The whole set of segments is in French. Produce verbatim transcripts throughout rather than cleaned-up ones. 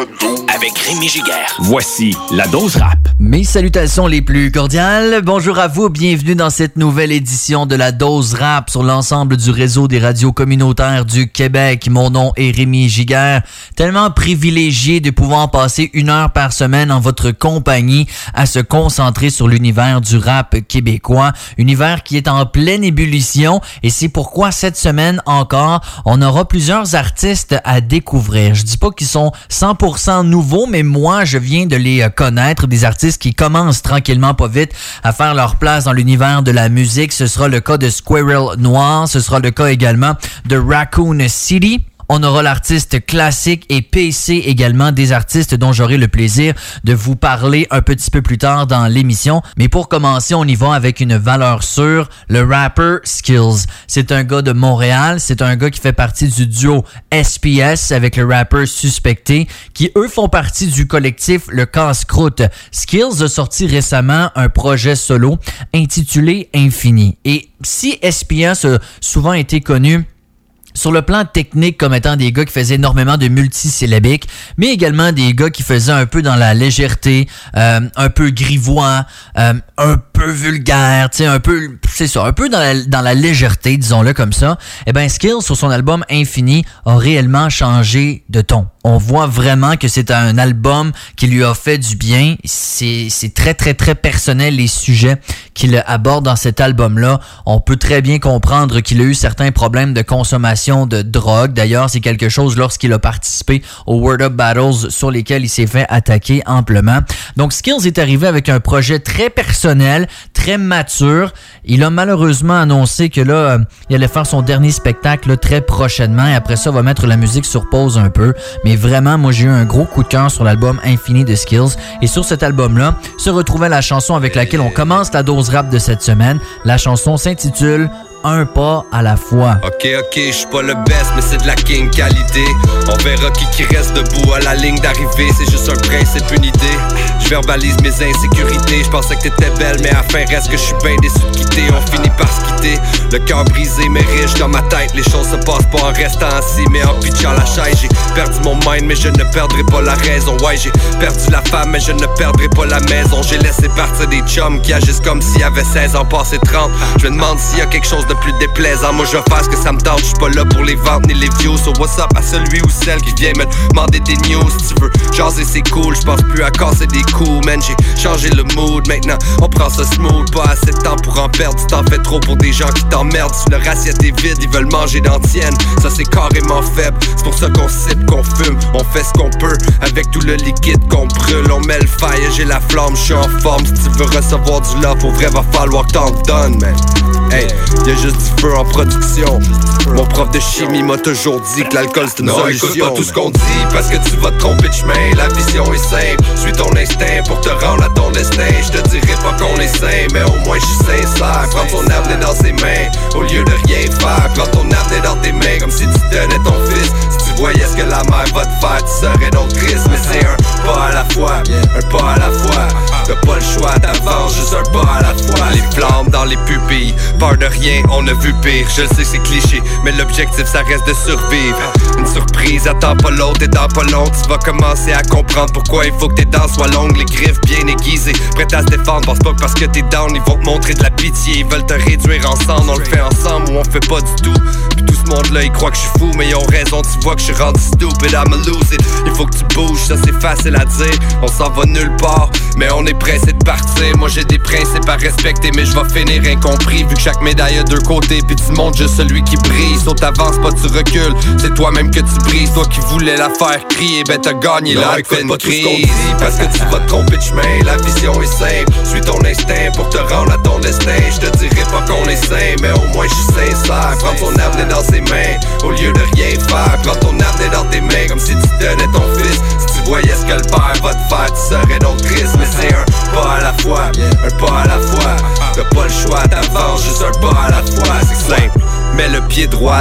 avec Rémi Giguère. Voici la dose rap. Mes salutations les plus cordiales. Bonjour à vous, bienvenue dans cette nouvelle édition de la dose rap sur l'ensemble du réseau des radios communautaires du Québec. Mon nom est Rémi Giguère. Tellement privilégié de pouvoir passer une heure par semaine en votre compagnie à se concentrer sur l'univers du rap québécois. Univers qui est en pleine ébullition et c'est pourquoi cette semaine encore, on aura plusieurs artistes à découvrir. Je dis pas qu'ils sont cent pour cent nouveaux, mais moi, je viens de les connaître, des artistes qui commencent tranquillement pas vite à faire leur place dans l'univers de la musique. Ce sera le cas de Squirrel Noir, ce sera le cas également de Raccoon City. On aura l'artiste classique et P C également, des artistes dont j'aurai le plaisir de vous parler un petit peu plus tard dans l'émission. Mais pour commencer, on y va avec une valeur sûre, le rapper Skillz. C'est un gars de Montréal, c'est un gars qui fait partie du duo S P S avec le rapper Suspecté, qui eux font partie du collectif Le Casse-Croûte. Skillz a sorti récemment un projet solo intitulé Infini. Et si S P S a souvent été connu sur le plan technique comme étant des gars qui faisaient énormément de multisyllabiques, mais également des gars qui faisaient un peu dans la légèreté, euh, un peu grivois, euh, un peu vulgaire, tu sais, un peu, c'est ça, un peu dans la, dans la légèreté, disons-le comme ça. Eh ben, Skillz, sur son album Infini, a réellement changé de ton. On voit vraiment que c'est un album qui lui a fait du bien. C'est, c'est très, très, très personnel, les sujets qu'il aborde dans cet album-là. On peut très bien comprendre qu'il a eu certains problèmes de consommation de drogue. D'ailleurs, c'est quelque chose lorsqu'il a participé aux Word Up Battles sur lesquels il s'est fait attaquer amplement. Donc, Skillz est arrivé avec un projet très personnel, très mature. Il a malheureusement annoncé que là, euh, il allait faire son dernier spectacle là, très prochainement. Et après ça, il va mettre la musique sur pause un peu. Mais vraiment, moi, j'ai eu un gros coup de cœur sur l'album Infini de Skillz. Et sur cet album-là, se retrouvait la chanson avec laquelle on commence la dose rap de cette semaine. La chanson s'intitule Un pas à la fois. Ok, ok, je suis pas le best, mais c'est de la king qualité. On verra qui qui reste debout à la ligne d'arrivée. C'est juste un principe, une idée. Je verbalise mes insécurités. Je pensais que t'étais belle, mais à la fin reste que je suis bien déçu de quitter. On finit par se quitter. Le cœur brisé, mais riche dans ma tête. Les choses se passent pas en restant assis, mais en pitchant la chaise. J'ai perdu mon mind, mais je ne perdrai pas la raison. Ouais, j'ai perdu la femme, mais je ne perdrai pas la maison. J'ai laissé partir des chums qui agissent comme s'il y avait seize ans, passé trente. Je me demande s'il y a quelque chose de plus déplaisant. Moi je vais faire ce que ça me tente. Je suis pas là pour les ventes ni les views. So what's up à celui ou celle qui vient me demander des news. Si tu veux jaser c'est cool. Je pense plus à casser des coups. Man, j'ai changé le mood. Maintenant on prend ça smooth. Pas assez de temps pour en perdre. Tu t'en fais trop pour des gens qui t'emmerdent. Si leur assiette est vide, ils veulent manger dans tienne. Ça c'est carrément faible. C'est pour ça qu'on sip, qu'on fume. On fait ce qu'on peut avec tout le liquide qu'on brûle. On met le fire, j'ai la flamme, je suis en forme. Si tu veux recevoir du love, pour vrai va falloir que t'en donnes, man. Hey, y'a juste du feu en production. Mon prof de chimie m'a toujours dit que l'alcool c'est une non, solution. Écoute pas tout ce qu'on dit parce que tu vas te tromper de chemin. La vision est simple, suis ton instinct pour te rendre à ton destin. Je te dirai pas qu'on est sain, mais au moins je suis sincère. Prends ton avenir dans ses mains au lieu de rien faire. Prends ton avenir dans tes mains comme si tu donnais ton fils. Si tu voyais ce que la mère va te faire, tu serais donc triste. Mais c'est un pas à la fois, un pas à la fois. T'as pas le choix, t'avances juste un pas à la fois. Les flammes dans les pupilles, peur de rien, on a vu pire. Je le sais c'est cliché, mais l'objectif ça reste de survivre. Une surprise, attends pas l'autre et dans pas long tu vas commencer à comprendre pourquoi il faut que tes dents soient longues, les griffes bien aiguisées, prêtes à se défendre. Pense pas que parce que t'es down ils vont te montrer de la pitié. Ils veulent te réduire ensemble, on le fait ensemble ou on fait pas du tout. Puis tout ce monde là ils croient que je suis fou, mais ils ont raison, tu vois que je suis rendu stupid, I'ma lose it. Il faut que tu bouges, ça c'est facile à dire. On s'en va nulle part, mais on est pressé de partir. Moi j'ai des principes à respecter, mais je vais finir incompris. Vu que chaque médaille a deux côtés, puis tu montres juste celui qui brise. Sauf t'avances pas, tu recules, c'est toi-même que tu brises. Toi qui voulais la faire crier, ben t'as gagné la peine crise. Parce que tu vas te tromper de chemin, la vision est simple. Suis ton instinct pour te rendre à ton destin. Je te dirai pas qu'on est sain, mais au moins je suis sincère. Prends ton avenir dans ses mains, au lieu de rien faire. Prends ton avenir dans tes mains, comme si tu donnais ton fils. Si tu voyais ce que le père va te faire, tu serais donc triste. Mais c'est un pas à la fois, un pas à la fois. T'as pas le choix, t'avances juste un pas à la fois. C'est simple, mets le pied droit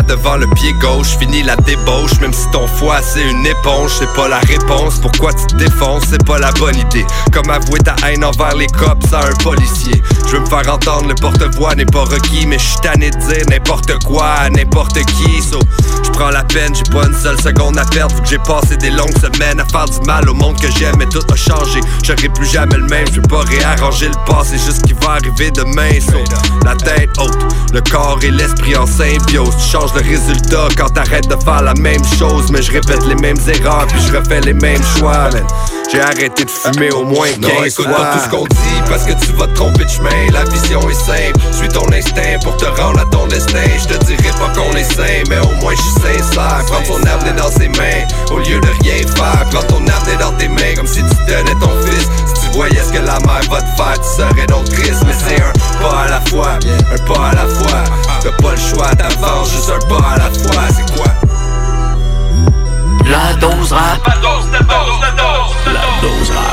devant le pied gauche, finis la débauche. Même si ton foie c'est une éponge, c'est pas la réponse. Pourquoi tu te défonces, c'est pas la bonne idée. Comme avouer ta haine envers les cops à un policier. Je veux me faire entendre, le porte-voix n'est pas requis. Mais je suis tanné de dire n'importe quoi à n'importe qui. So, je prends la peine, j'ai pas une seule seconde à perdre. Vu que j'ai passé des longues semaines à faire du mal au monde que j'aime. Mais tout a changé, j'aurai plus jamais le même. Je veux pas réarranger le passé, juste ce qui va arriver demain. So, la tête haute, le corps et l'esprit en symbiose. Tu changes le résultat quand t'arrêtes de faire la même chose. Mais je répète les mêmes erreurs puis je refais les mêmes choix, man. J'ai arrêté de fumer au moins quinze fois. Non, écoute pas tout ce qu'on dit parce que tu vas te tromper de chemin. La vision est simple, suis ton instinct pour te rendre à ton destin. Je te dirai pas qu'on est sain, mais au moins je suis sincère. Prends ton avenir dans ses mains, au lieu de rien faire. Prends ton avenir dans tes mains comme si tu donnais ton fils. Si tu voyais ce que la mère va te faire, tu serais donc triste. Mais c'est un pas à la fois, un pas à la fois. T'as pas le choix, t'avances, juste un pas à la fois. C'est quoi? La dose rap. La dose, la dose, la dose, la dose rap.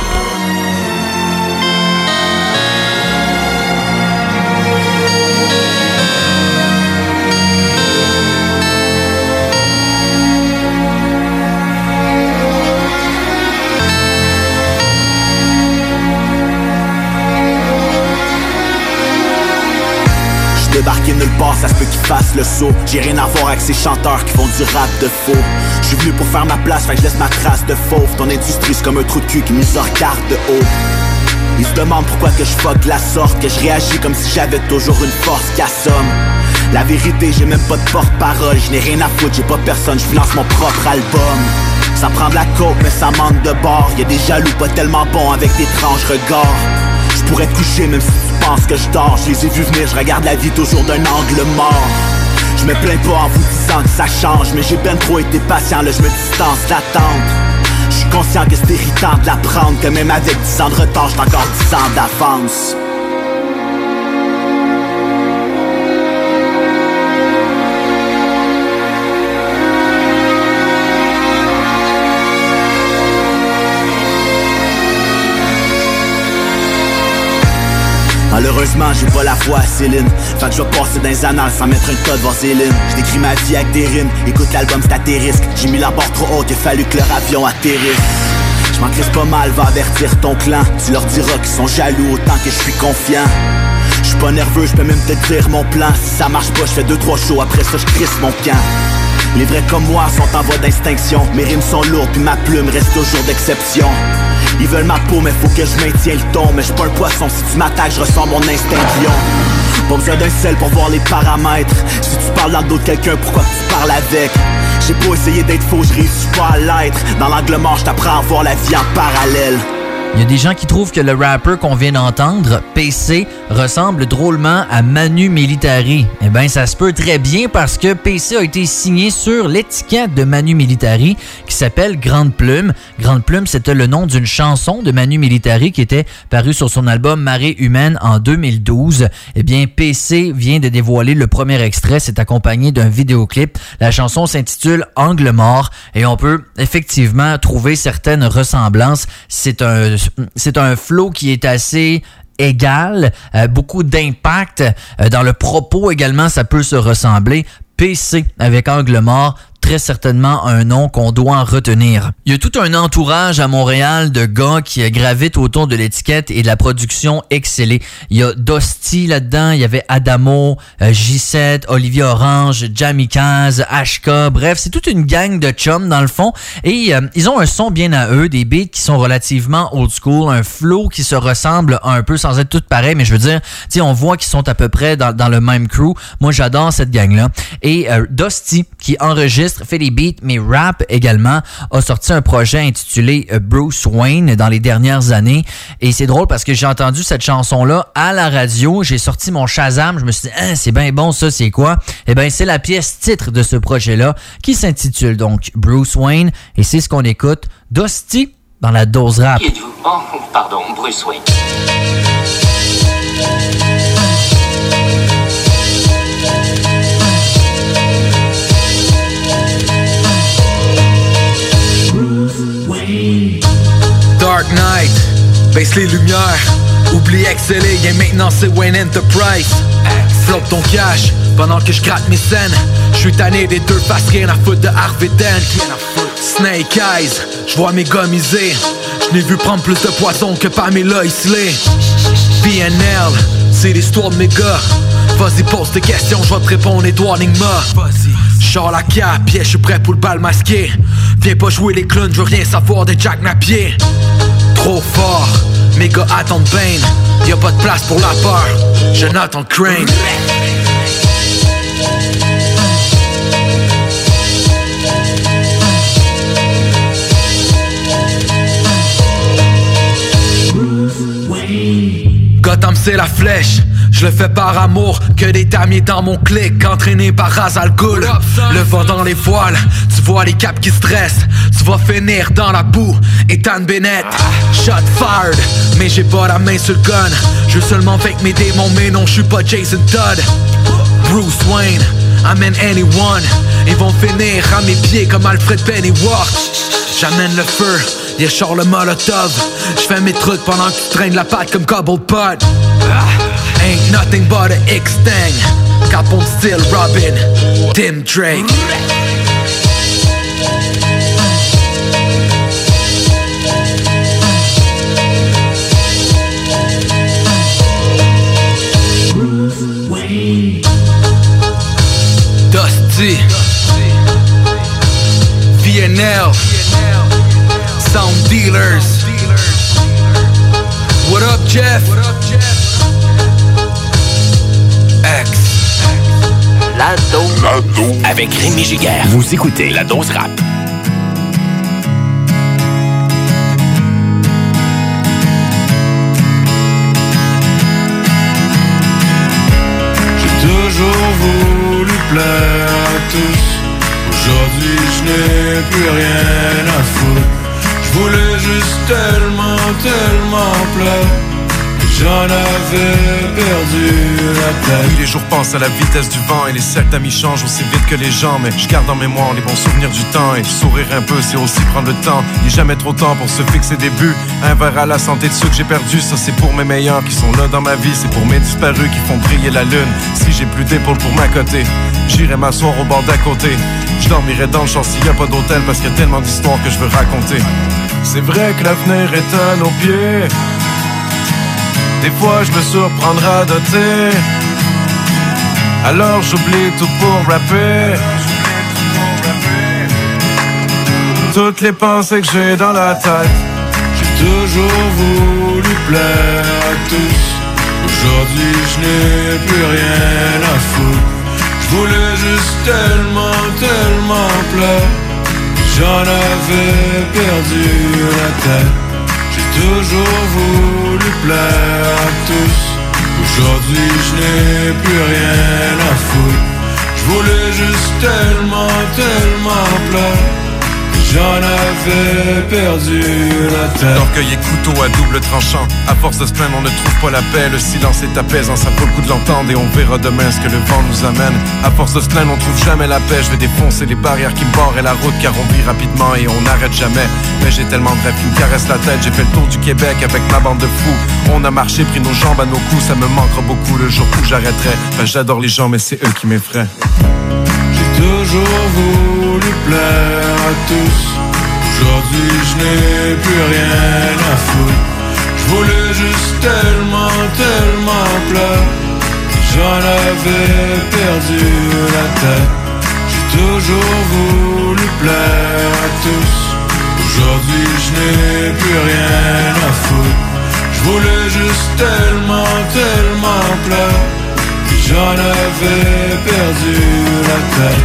Débarquer nulle part, ça se peut qu'ils fassent le saut. J'ai rien à voir avec ces chanteurs qui font du rap de faux. Je suis venu pour faire ma place, fait que je laisse ma trace de fauve. Ton industrie c'est comme un trou de cul qui nous regarde de haut. Ils se demandent pourquoi que je fuck la sorte, que je réagis comme si j'avais toujours une force qui assomme. La vérité, j'ai même pas de porte-parole, je n'ai rien à foutre, j'ai pas personne, je finance mon propre album. Ça prend de la coke, mais ça manque de bord. Y'a des jaloux pas tellement bons avec d'étranges regards. Je pourrais te coucher même si tu penses que je dors. Je les ai vus venir, je regarde la vie toujours d'un angle mort. Je me plains pas en vous disant que ça change, mais j'ai ben trop été patient, là je me distance d'attente. Je suis conscient que c'est irritant de l'apprendre, que même avec dix ans de retard, j'ai encore dix ans d'avance. Malheureusement, j'ai pas la foi à Céline. Fait que je vais passer dans les annales sans mettre un tas de vaseline. J'décris ma vie avec des rimes. Écoute l'album, c'est à tes risques. J'ai mis la barre trop haute, il a fallu que leur avion atterrisse. J'm'en crisse pas mal, va avertir ton clan. Tu leur diras qu'ils sont jaloux autant que je suis confiant. J'suis pas nerveux, j'peux même te dire mon plan. Si ça marche pas, j'fais deux trois shows, après ça j'crisse mon camp. Les vrais comme moi sont en voie d'extinction. Mes rimes sont lourdes, puis ma plume reste toujours d'exception. Ils veulent ma peau, mais faut que je maintienne le ton. Mais j'suis pas un poisson, si tu m'attaques, je ressens mon instinct de lion. Pas besoin d'un sel pour voir les paramètres. Si tu parles dans le dos de quelqu'un, pourquoi tu parles avec? J'ai pas essayé d'être faux, je réussis pas à l'être. Dans l'angle mort, j't'apprends à voir la vie en parallèle. Il y a des gens qui trouvent que le rapper qu'on vient d'entendre, P C, ressemble drôlement à Manu Militari. Eh bien, ça se peut très bien parce que P C a été signé sur l'étiquette de Manu Militari qui s'appelle Grande Plume. Grande Plume, c'était le nom d'une chanson de Manu Militari qui était parue sur son album Marée humaine en deux mille douze. Eh bien, P C vient de dévoiler le premier extrait. C'est accompagné d'un vidéoclip. La chanson s'intitule Angle mort et on peut effectivement trouver certaines ressemblances. C'est un C'est un flow qui est assez égal, euh, beaucoup d'impact. Euh, dans le propos également, ça peut se ressembler. P C avec Angle mort, très certainement un nom qu'on doit en retenir. Il y a tout un entourage à Montréal de gars qui gravitent autour de l'étiquette et de la production excellée. Il y a Dosti là-dedans, il y avait Adamo, euh, J sept, Olivier Orange, Jamikaz, H K, bref, c'est toute une gang de chums dans le fond. Et euh, ils ont un son bien à eux, des beats qui sont relativement old school, un flow qui se ressemble un peu sans être tout pareil, mais je veux dire, tu sais, on voit qu'ils sont à peu près dans, dans le même crew. Moi, j'adore cette gang-là. Et euh, Dosti, qui enregistre, fait des beats, mais rap également, a sorti un projet intitulé Bruce Wayne dans les dernières années. Et c'est drôle parce que j'ai entendu cette chanson-là à la radio. J'ai sorti mon Shazam. Je me suis dit, ah, c'est bien bon, ça, c'est quoi? Eh bien, c'est la pièce titre de ce projet-là qui s'intitule donc Bruce Wayne. Et c'est ce qu'on écoute. Dosti dans la dose rap. Qui êtes-vous? Oh, pardon, Bruce Wayne. Dark Knight, baisse les lumières, oublie exceller, et maintenant c'est Wayne Enterprise. J'enveloppe ton cash pendant que je gratte mes scènes. J'suis tanné des deux faces, rien à foutre de Harvey Dent. Snake Eyes, j'vois mes gars miser. J'n'ai vu prendre plus de poison que Pamela Isley. B N L, c'est l'histoire de mes gars. Vas-y pose tes questions, j'vais te répondre Edouard Nigma. J'sors la cape, yeah, j'suis prêt pour le bal masqué. Viens pas jouer les clowns, j'veux rien savoir de Jack Napier. Trop fort, mes gars attendent Bane. Y'a pas de place pour la peur, Jonathan Crane. Gotham c'est la flèche, je le fais par amour. Que des damiers dans mon clic, entraîné par Ra's al Ghul. Le vent dans les voiles, tu vois les caps qui stressent. Tu vas finir dans la boue, Ethan Bennett. Shot fired, mais j'ai pas la main sur le gun. Je veux seulement fake mes démons, mais non, je suis pas Jason Todd. Bruce Wayne, amène anyone. Ils vont finir à mes pieds comme Alfred Pennyworth. J'amène le feu, y'a Charles Molotov. J'fais mes trucs pendant que tu traînes la patte comme Cobblepot. Ain't nothing but a X-Tang. Capone Steel Robin, Tim Drake. Dusty V N L Sound Dealers. What up, Jeff? X. La dose. La dose. Avec Rémi Giguère. Vous écoutez La Dose Rap. J'ai toujours voulu plaire à tous. Aujourd'hui je n'ai plus rien à foutre. Je voulais juste tellement, tellement plaire. J'en avais perdu la tête. Les jours passent à la vitesse du vent et les cercles d'amis changent aussi vite que les gens. Mais je garde en mémoire les bons souvenirs du temps. Et sourire un peu, c'est aussi prendre le temps. Il n'est jamais trop tard pour se fixer des buts. Un verre à la santé de ceux que j'ai perdus. Ça c'est pour mes meilleurs qui sont là dans ma vie. C'est pour mes disparus qui font briller la lune. Si j'ai plus d'épaules pour m'accoter, j'irai m'asseoir au bord d'à côté. Je dormirai dans le champ s'il n'y a pas d'hôtel, parce qu'il y a tellement d'histoires que je veux raconter. C'est vrai que l'avenir est à nos pieds. Des fois je me surprendrai à doter. Alors j'oublie tout pour rapper. Toutes les pensées que j'ai dans la tête. J'ai toujours voulu plaire à tous. Aujourd'hui je n'ai plus rien à foutre. Je voulais juste tellement, tellement plaire. J'en avais perdu la tête. J'ai toujours voulu plaire à tous. Aujourd'hui je n'ai plus rien à foutre. Je voulais juste tellement, tellement plaire. J'en avais perdu la tête. L'orgueil est couteau à double tranchant. À force de se plaindre, on ne trouve pas la paix. Le silence est apaisant, ça vaut le coup de l'entendre. Et on verra demain ce que le vent nous amène. À force de se plaindre, on trouve jamais la paix. Je vais défoncer les barrières qui me barrent la route, car on vit rapidement et on n'arrête jamais. Mais j'ai tellement de rêves qui me caressent la tête. J'ai fait le tour du Québec avec ma bande de fous. On a marché, pris nos jambes à nos coups. Ça me manquera beaucoup le jour où j'arrêterai. Ben, j'adore les gens, mais c'est eux qui m'effraient. J'ai toujours voulu plaire à tous. Aujourd'hui je n'ai plus rien à foutre. Je voulais juste tellement, tellement plaire. J'en avais perdu la tête. J'ai toujours voulu plaire à tous. Aujourd'hui je n'ai plus rien à foutre. Je voulais juste tellement, tellement plaire. J'en avais perdu la tête.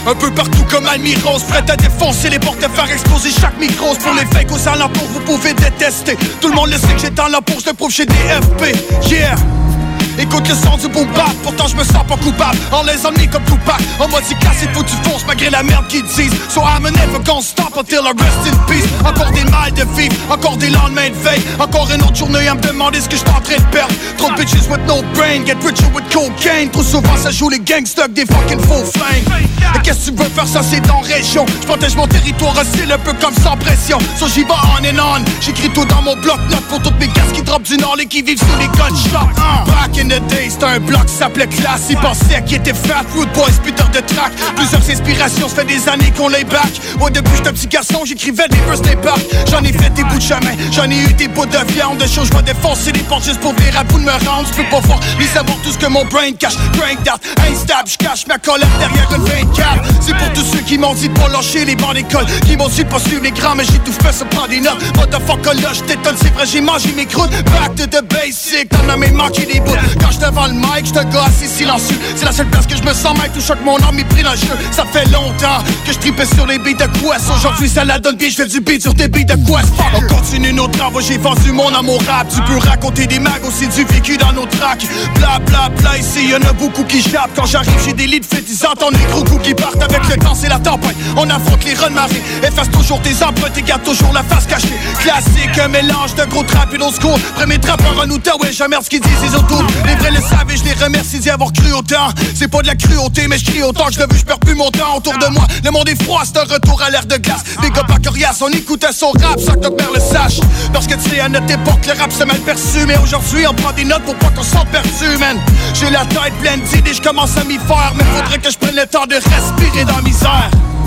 Un peu partout comme Almiros, prête à défoncer les portes, à faire exploser chaque micro. Pour les fakes aux alentours, vous pouvez détester. Tout le monde le sait que j'ai dans la pour, je le prouve chez D F P. Yeah. Écoute le son du boom bap, pourtant je me sens pas coupable. En les ennemis comme Tupac, en mode si casse, il faut tu fonces malgré la merde qu'ils disent. So I'm never gonna stop until I rest in peace. Encore des mal de vivre, encore des lendemains de veille. Encore une autre journée à me demander ce que j'suis en train de perdre. Trop de bitches with no brain, get richer with cocaine. Trop souvent ça joue les gangsters des fucking faux flingues. Et qu'est-ce que tu veux faire, ça c'est dans région. J'protège mon territoire hostile un peu comme sans pression. So j'y vais on and on, j'écris tout dans mon bloc-notes. Pour toutes mes gars qui drop du nord et qui vivent sous les gunshots. uh. Back in the day, c'était un bloc qui s'appelait Classe. Ils pensaient qu'il était fat, Rude Boys, putain de track. Plusieurs inspirations, ça fait des années qu'on les back. Moi depuis j'étais un petit garçon, j'écrivais des verses des parcs. J'en ai fait des bouts de chemin, j'en ai eu des bouts de viande. De choses, je vais défoncer les portes juste pour venir à bout de me rendre. Je peux pas voir ni savoir tout ce que mon brain cache. Brain that, instable, j'cache ma colère derrière une vingt-quatre. C'est pour tous ceux qui m'ont dit de pas lâcher les bancs d'école, qui m'ont dit de pas suivre les grands, mais j'ai tout fait sans prendre des notes. Motherfucker là, j't'étonne, c'est vrai, j'ai mangé mes croûtes. Back to the basic, t'en as même manqué des bouts. Quand j'étais devant le mic, j'te gars assez silencieux. C'est la seule place que je me sens mal, tout choc mon âme est pris dans le jeu. Ça fait longtemps que je tripais sur les beats de Quest. Aujourd'hui ça la donne bien, je fais du beat sur tes beats de Quest. On continue nos travaux, j'ai vendu mon amour rap. Tu peux raconter des mags, aussi du vécu dans nos tracks. Bla bla bla, ici y'en a beaucoup qui jappent. Quand j'arrive j'ai des lits de fait, ils entendent les gros coups qui partent. Avec le temps c'est la tempête, on affronte les remarées. Efface toujours tes empreintes et garde toujours la face cachée. Classique, un mélange de gros trap et d'old school. Premier trappeur en Outaouais, jamais ce qu'ils disent les autour. Les vrais le savent et je les remercie d'y avoir cru autant. C'est pas de la cruauté mais je crie autant que je le veux, je perds plus mon temps autour de moi. Le monde est froid, c'est un retour à l'air de glace. Big up à Corias, on écoutait son rap sans que notre père le sache. Parce que tu sais à notre époque le rap c'est mal perçu. Mais aujourd'hui on prend des notes pour pas qu'on s'en perçu, man. J'ai la tête pleine d'idées, je commence à m'y faire. Mais faudrait que je prenne le temps de respirer dans la misère.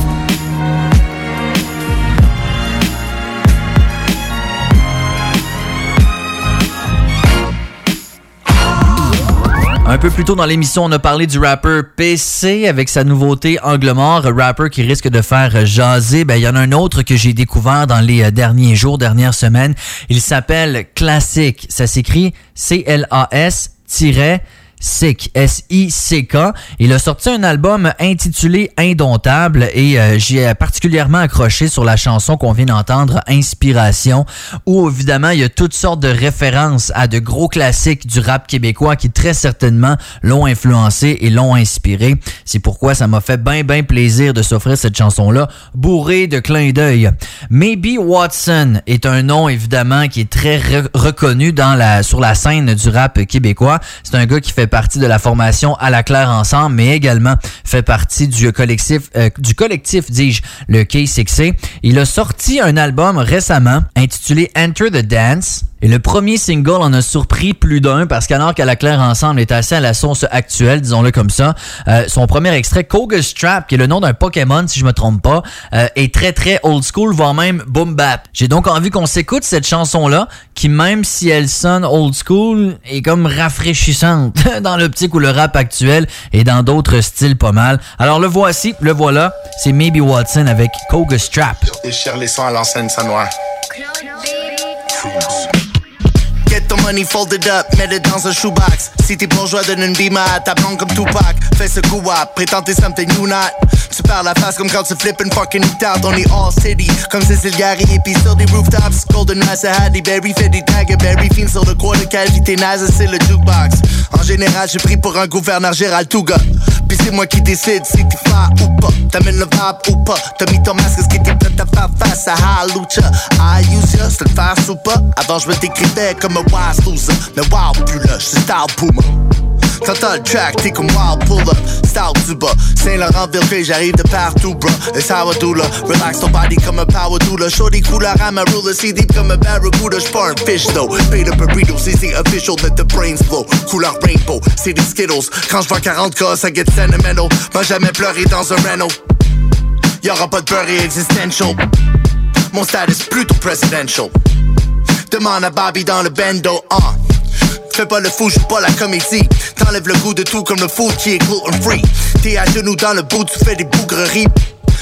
Un peu plus tôt dans l'émission, on a parlé du rappeur P C avec sa nouveauté Angle Mort, rappeur qui risque de faire jaser. Ben, il y en a un autre que j'ai découvert dans les derniers jours, dernières semaines. Il s'appelle Classic. Ça s'écrit C L A S Sick, S I C K. Il a sorti un album intitulé Indomptable et euh, j'ai particulièrement accroché sur la chanson qu'on vient d'entendre, Inspiration, où évidemment il y a toutes sortes de références à de gros classiques du rap québécois qui très certainement l'ont influencé et l'ont inspiré. C'est pourquoi ça m'a fait bien bien plaisir de s'offrir cette chanson-là, bourrée de clins d'œil. Maybe Watson est un nom évidemment qui est très re- reconnu dans la, sur la scène du rap québécois. C'est un gars qui fait partie de la formation À la Claire Ensemble, mais également fait partie du collectif, euh, du collectif, dis-je, le K six C. Il a sorti un album récemment intitulé Enter the Dance. Et le premier single en a surpris plus d'un parce qu'alors qu'À la Claire Ensemble est assez à la sauce actuelle, disons-le comme ça, euh, son premier extrait, Koga's Trap, qui est le nom d'un Pokémon si je me trompe pas, euh, est très très old school, voire même boom bap. J'ai donc envie qu'on s'écoute cette chanson-là, qui même si elle sonne old school, est comme rafraîchissante dans l'optique où le rap actuel et dans d'autres styles pas mal. Alors le voici, le voilà, c'est Maybe Watson avec Koga's Trap. Déchire les sons à l'enseigne, ça noir. Get the money folded up, mets-le dans un shoebox. Si t'es bourgeois, donne une bima à ta blonde comme Tupac. Fais ce coup up, prétends t'es something you not. Tu perds la face comme quand tu flippes une fucking out. On est all city, comme Cécile Gary. Et pis sur des rooftops, Golden Rice à Halle Berry. Fait des Tigerberry, film sur le coin de qualité naze, c'est le jukebox. En général, j'ai pris pour un gouverneur Gérald Touga. Pis c'est moi qui décide si t'es fly ou pas. T'amènes le vibe ou pas. T'as mis ton masque, est-ce que t'es prêt à faire face à Halucha? I use ya, c'est le faire ou pas. Avant, je me décrivais comme un wise loser. Mais wow, plus là, j'suis style Puma. T'entends le track, t'es comme wild pull-up. Style du bas, Saint-Laurent, Villeray, j'arrive de partout, bro. It's how I do la. Relax ton body comme un power doula. Shorty couleur à ma ruler, see deep comme un barracuda. J'pars un fish though, paid a burrito, c'est c'est official, let the brains flow. Couleur rainbow, c'est des Skittles. Quand j'vois quarante K, ça get sentimental. M'a jamais pleuré dans un Renault. Y'aura pas de beurre et existential. Mon style est plutôt presidential. Demande à Bobby dans le bendo, ah. Uh. Fais pas le fou, j'suis pas la comédie. T'enlèves le goût de tout comme le food qui est gluten free. T'es à genoux dans le bout, tu fais des bougreries.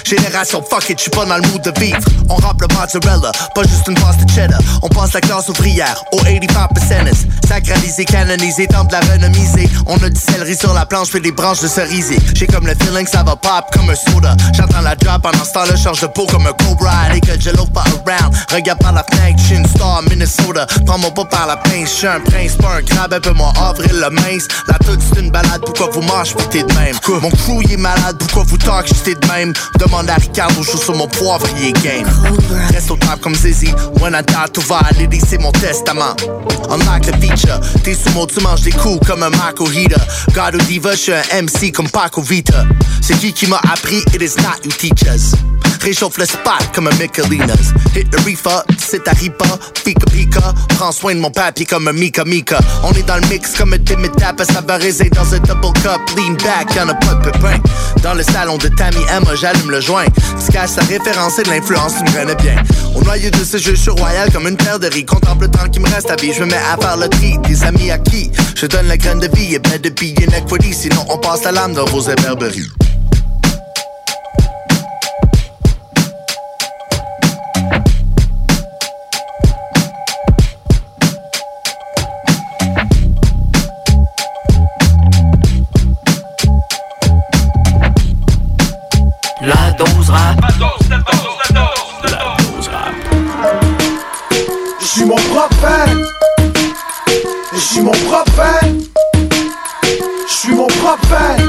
Génération fuck it, j'suis pas dans le mood de vivre. On rampe le mozzarella, pas juste une passe de cheddar. On passe la classe ouvrière au eighty-five percenters. Sacralisé, canonisé, temps de la renomiser. On a du céleri sur la planche, fait des branches de cerisier. J'ai comme le feeling que ça va pop comme un soda. J'entends la drop pendant ce temps-là, charge de peau comme un cobra. Et que je l'ouvre pas around. Regarde par la fenêtre, j'suis une star Minnesota. Prends-moi pas par la pince, j'suis un prince, pas un crabe, un peu moins avril le mince. La toute c'est une balade, pourquoi vous marchez pis t'es de même. Mon crew y est malade, pourquoi vous talk, j'étais de même. Demande à Ricardo, j'suis sur mon poivrier game. Reste au top comme Zizi, when I die to validity, c'est mon testament. Unlock the feature, t'es sous mon, tu manges des coups comme un Marco Hita. God ou Diva, j'suis un M C comme Paco Vita. C'est qui qui m'a appris, it is not you teachers. Réchauffe le spot comme un Michelinas. Hit the reefer, c'est ta ripa, pika pika. Prends soin de mon papier comme un Mika Mika. On est dans le mix comme un timid tap à savariser dans un double cup. Lean back, y'en a pas de pépin. Dans le salon de Tammy Emma, j'allume le joint. Tu caches sa référence et de l'influence, tu me connais bien. Au noyau de ce jeu, je suis royal comme une terre de riz. Contemple le temps qui me reste à vie, je me mets à faire le tri. Des amis à qui je donne la graine de vie et ben de billets neck-footy. Sinon on passe la lame dans vos héberberies. La dose rap. La dose, la dose, la dose, la dose rap. Je suis mon propre fan. Je suis mon propre fan. Je suis mon propre fan.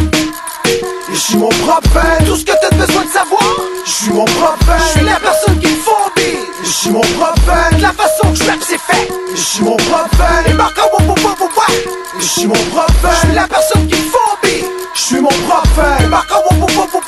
Je suis mon propre fan. Tout ce que t'as besoin de savoir. Je suis mon propre fan. Je suis la personne qui me fondit. Je suis mon propre fan. La façon que je rappe c'est fait. Je suis mon propre fan. Et marquant mon propre fan. Je suis mon propre fan. Je suis la personne qui me fondit. Je suis mon propre fan. Et marquant mon propre fan.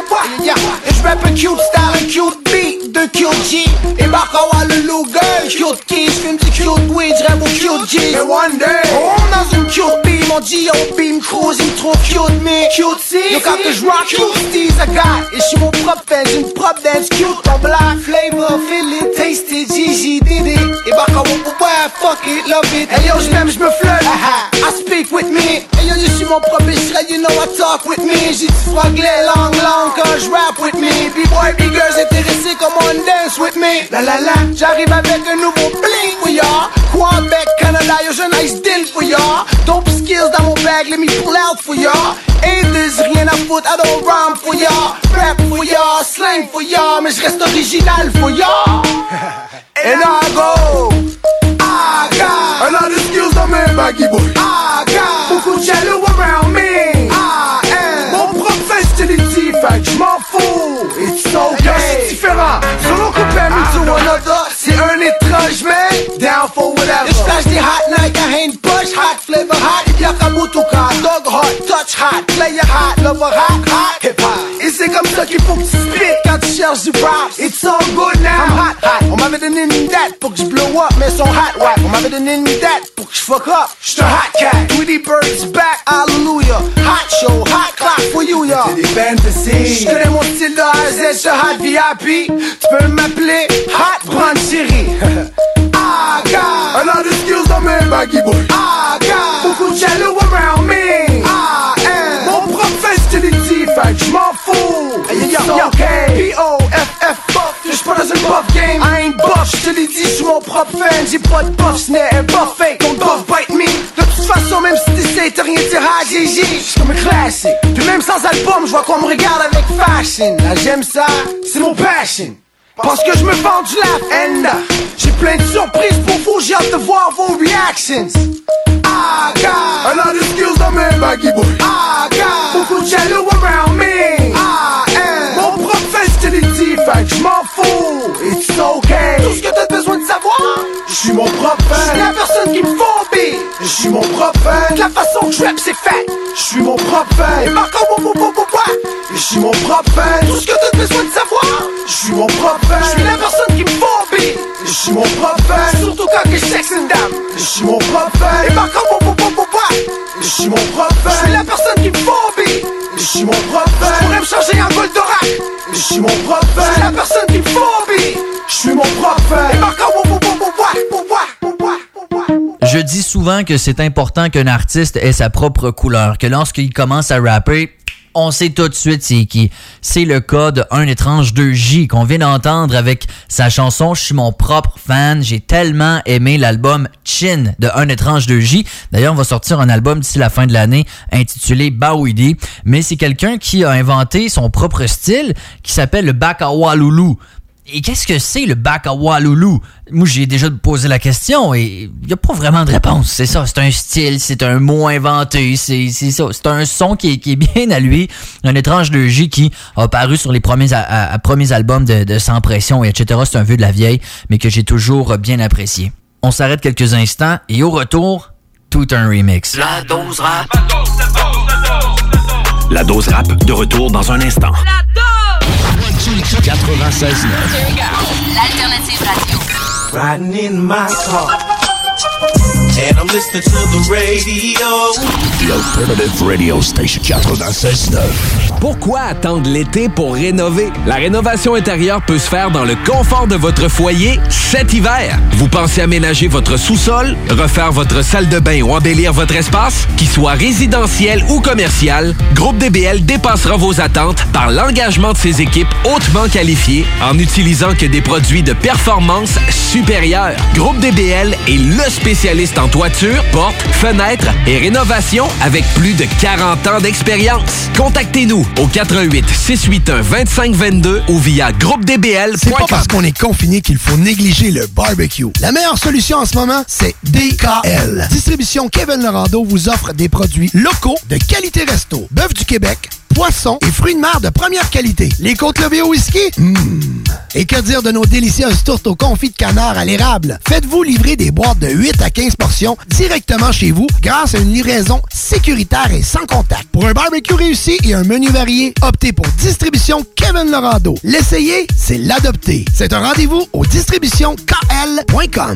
Et je rappe un cute style, un cute beat, de cute G. Et marquant le girl, cute key. J'fume du cute weed, j'rappe au cute G. Et one day, on dans une cute B. Mon G O B me cruise, il me trouve cute me. Cute C. Donc quand que je rock cute steez, I got. Et je suis mon propre fan, j'ai une propre dance cute en black. Flavor, feel it, taste it, G G did it. Et marquant mon ouais, fuck it, love it. Hey yo, j'm'aime, j'me flotte. I speak with me. Hey yo, je suis mon propre Israël, you know I talk with me. J'ai du franglais long long quand je rap with me. B-boy, B-girls intéressés, come on dance with me. La la la, j'arrive avec un nouveau bling for y'all. Quebec, Canada, yo j'ai un nice deal for y'all. Dope skills dans mon bag, let me pull out for y'all. Haters, rien à foutre, I don't rhyme for y'all. Rap for y'all, slang for y'all, mais j'reste original for y'all. And I go, I got a lot of skills dans mes baggy boy. I got beaucoup de jaloux around me. I am mon propre festivity, fait que j'm'en fous. It's okay, c'est différent. Solo compare me to another. C'est un étrange man, down for whatever. Je stash des hot night, I ain't push, hot flavor hot. Y'a Kabutuka, dog hot, touch hot, player hot, lover hot, hot, hip hop. Et c'est comme ça qu'il faut que tu spit quand tu cherches du rap. It's all good now, I'm hot, hot. On m'avait donné une date pour que je blow up, mais son hot whack. On m'avait donné une date pour que je fuck up. J'suis un hot cat, Tweety Bird's back, hallelujah. Hot show, hot clock for you, y'all. C'est des fantasies. J'connais mon style de A à Z, j'suis hot V I P. Tu peux m'appeler Hot Brand Chérie. I got a lot of skills dans mes baggy boy. I got beaucoup de jaloux around me. I am mon propre festivity, fait que j'm'en fous. It's okay. P O F F buff, j'suis pas dans un buff game. I ain't buff, j'te l'ai dit, j'suis mon propre fan. J'ai pas de buff, c'n'est un buff fake. Ton buff bite me. De toute façon, même si t'essayes, t'as rien dire à G G. J'suis comme un classique. Puis même sans album, j'vois qu'on me regarde avec fashion. Là j'aime ça, c'est mon passion. Parce que je me vends du laugh and uh, j'ai plein de surprises pour vous, j'ai hâte de voir vos reactions. I got a lot of skills dans mes baggy boy. I got beaucoup de jaloux around me. I am mon propre festivity, fait que j'm'en fous. It's okay. Tout ce que t'as besoin de savoir, je suis mon propre fan. Je suis la personne qui me phobie. Je suis mon propre fan. De la façon que je rap c'est fait. Je suis mon propre fan. Et marquant mon mon mon je suis mon propre fan. Tout ce que t'as besoin de savoir, je suis mon propre fan. Je suis la personne qui me phobie. Je suis mon propre fan. Surtout quand que je sex and dame. Je suis mon propre fan. Et marquant mon mon mon je suis mon propre fan. Je suis la personne qui me phobie. Je suis mon propre fan. Je pourrais me changer en Goldorak. Je suis mon propre fan. Je suis la personne qui me phobie. Je suis mon propre fan. Et marquant mon mon mon Je dis souvent que c'est important qu'un artiste ait sa propre couleur, que lorsqu'il commence à rapper, On sait tout de suite c'est qui. C'est le cas de Un étrange deux J qu'on vient d'entendre avec sa chanson « Je suis mon propre fan ». J'ai tellement aimé l'album « Chin » de Un étrange deux J. D'ailleurs, on va sortir un album d'ici la fin de l'année intitulé « Bawidi ». Mais c'est quelqu'un qui a inventé son propre style qui s'appelle le Bakawalulu. Et qu'est-ce que c'est le Bakawalulu? Moi, j'ai déjà posé la question et il n'y a pas vraiment de réponse. C'est ça, c'est un style, c'est un mot inventé, c'est, c'est ça. C'est un son qui est, qui est bien à lui. Un étrange deux J qui a paru sur les premiers, à, à, premiers albums de, de Sans Pression, et cetera. C'est un vieux de la vieille, mais que j'ai toujours bien apprécié. On s'arrête quelques instants et au retour, tout un remix. La dose rap. La dose rap, de retour dans un instant. La dose! quatre-vingt-seize neuf. L'alternative radio. Riding in my car, and I'm listening to the radio. The Alternative Radio Station quatre-vingt-seize neuf. Pourquoi attendre l'été pour rénover? La rénovation intérieure peut se faire dans le confort de votre foyer cet hiver. Vous pensez aménager votre sous-sol, refaire votre salle de bain ou embellir votre espace? Qu'il soit résidentiel ou commercial, Groupe D B L dépassera vos attentes par l'engagement de ses équipes hautement qualifiées en n'utilisant que des produits de performance supérieure. Groupe D B L est le spécialiste en toiture, portes, fenêtres et rénovation avec plus de quarante ans d'expérience. Contactez-nous au quatre un huit, six huit un, deux cinq deux deux ou via groupe d b l point com. C'est pas parce qu'on est confiné qu'il faut négliger le barbecue. La meilleure solution en ce moment, c'est D K L. Distribution Kevin Lorando vous offre des produits locaux de qualité resto. Bœuf du Québec, poissons et fruits de mer de première qualité. Les côtes levées au whisky? Mmh. Et que dire de nos délicieuses tourtes au confit de canard à l'érable? Faites-vous livrer des boîtes de huit à quinze portions directement chez vous grâce à une livraison sécuritaire et sans contact. Pour un barbecue réussi et un menu varié, optez pour Distribution Kevin Lorando. L'essayer, c'est l'adopter. C'est un rendez-vous au distribution k l point com.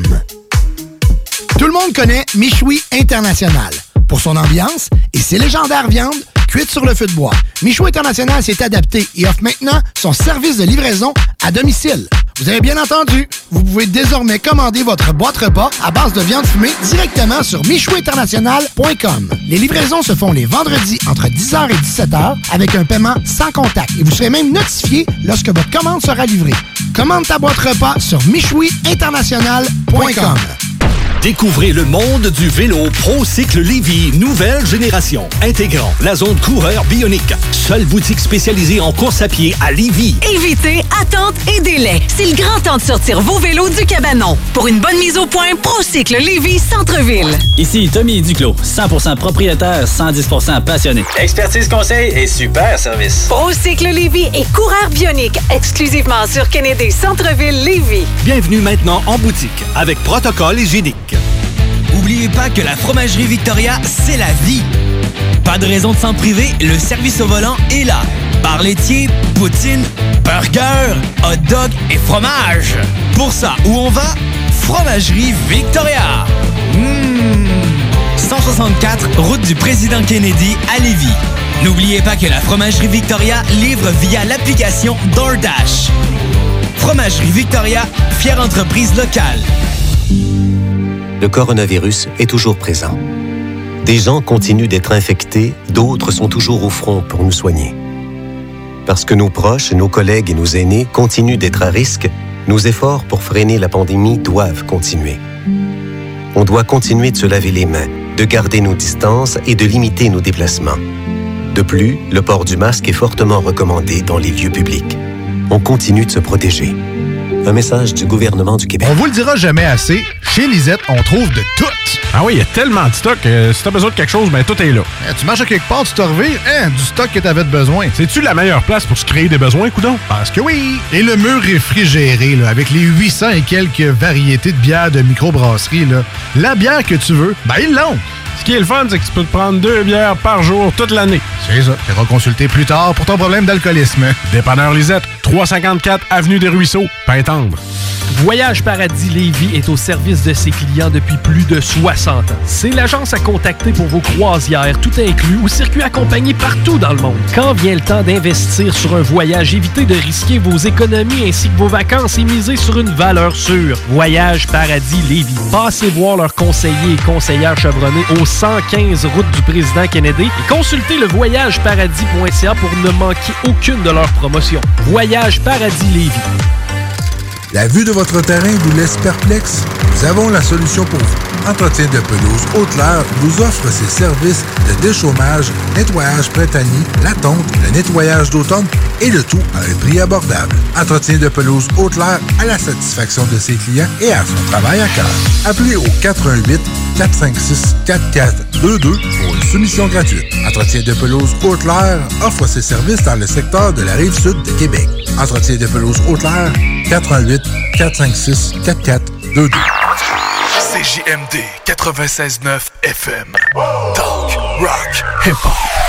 Tout le monde connaît Michoui International pour son ambiance et ses légendaires viandes cuites sur le feu de bois. Michoui International s'est adapté et offre maintenant son service de livraison à domicile. Vous avez bien entendu, vous pouvez désormais commander votre boîte repas à base de viande fumée directement sur michoui international point com. Les livraisons se font les vendredis entre dix heures et dix-sept heures avec un paiement sans contact et vous serez même notifié lorsque votre commande sera livrée. Commande ta boîte repas sur michoui international point com. Découvrez le monde du vélo ProCycle Lévis, nouvelle génération, intégrant la zone coureur bionique. Seule boutique spécialisée en course à pied à Lévis. Évitez attente et délai. C'est le grand temps de sortir vos vélos du cabanon. Pour une bonne mise au point, ProCycle Lévis Centre-Ville. Ici Tommy Duclos, cent pour cent propriétaire, cent dix pour cent passionné. Expertise conseil et super service. ProCycle Lévis et coureur bionique, exclusivement sur Kennedy Centre-Ville Lévis. Bienvenue maintenant en boutique avec protocole hygiénique. N'oubliez pas que la fromagerie Victoria, c'est la vie. Pas de raison de s'en priver, le service au volant est là. Bar laitier, poutine, burger, hot dog et fromage. Pour ça, où on va? Fromagerie Victoria. Mmh. cent soixante-quatre, route du Président Kennedy à Lévis. N'oubliez pas que la Fromagerie Victoria livre via l'application DoorDash. Fromagerie Victoria, fière entreprise locale. Le coronavirus est toujours présent. Des gens continuent d'être infectés, d'autres sont toujours au front pour nous soigner. Parce que nos proches, nos collègues et nos aînés continuent d'être à risque, nos efforts pour freiner la pandémie doivent continuer. On doit continuer de se laver les mains, de garder nos distances et de limiter nos déplacements. De plus, le port du masque est fortement recommandé dans les lieux publics. On continue de se protéger. Un message du gouvernement du Québec. On vous le dira jamais assez, chez Lisette, on trouve de tout. Ah oui, il y a tellement de stock. Euh, si t'as besoin de quelque chose, ben tout est là. Eh, tu marches à quelque part, tu te revires, hein, du stock que t'avais de besoin. C'est-tu la meilleure place pour se créer des besoins, coudonc? Parce que oui! Et le mur réfrigéré, là, avec les huit cents et quelques variétés de bières de microbrasserie, là, la bière que tu veux, ben ils l'ont. Ce qui est le fun, c'est que tu peux te prendre deux bières par jour toute l'année. C'est ça. Tu iras consulter plus tard pour ton problème d'alcoolisme. Dépanneur Lisette, trois cent cinquante-quatre Avenue des Ruisseaux, Pintendre. Voyage Paradis Lévis est au service de ses clients depuis plus de soixante ans. C'est l'agence à contacter pour vos croisières, tout inclus, ou circuits accompagnés partout dans le monde. Quand vient le temps d'investir sur un voyage, évitez de risquer vos économies ainsi que vos vacances et misez sur une valeur sûre. Voyage Paradis Lévis. Passez voir leurs conseillers et conseillères chevronnés au cent quinze route du Président Kennedy et consultez le voyage paradis point c a pour ne manquer aucune de leurs promotions. Voyage Paradis Lévis. La vue de votre terrain vous laisse perplexe? Nous avons la solution pour vous. Entretien de pelouse Haute-Lair vous offre ses services de déchômage, nettoyage printanier, la tonte, le nettoyage d'automne et le tout à un prix abordable. Entretien de pelouse Haute-Lair à la satisfaction de ses clients et à son travail à cœur. Appelez au quatre un huit, quatre cinq six, quatre quatre deux deux pour une soumission gratuite. Entretien de pelouse Haute-Lair offre ses services dans le secteur de la Rive-Sud de Québec. Entretien de pelouse Haute-Lair, quatre un huit, quatre cinq six, quatre quatre deux deux. C J M D quatre-vingt-seize neuf F M. Talk, rock, hip-hop.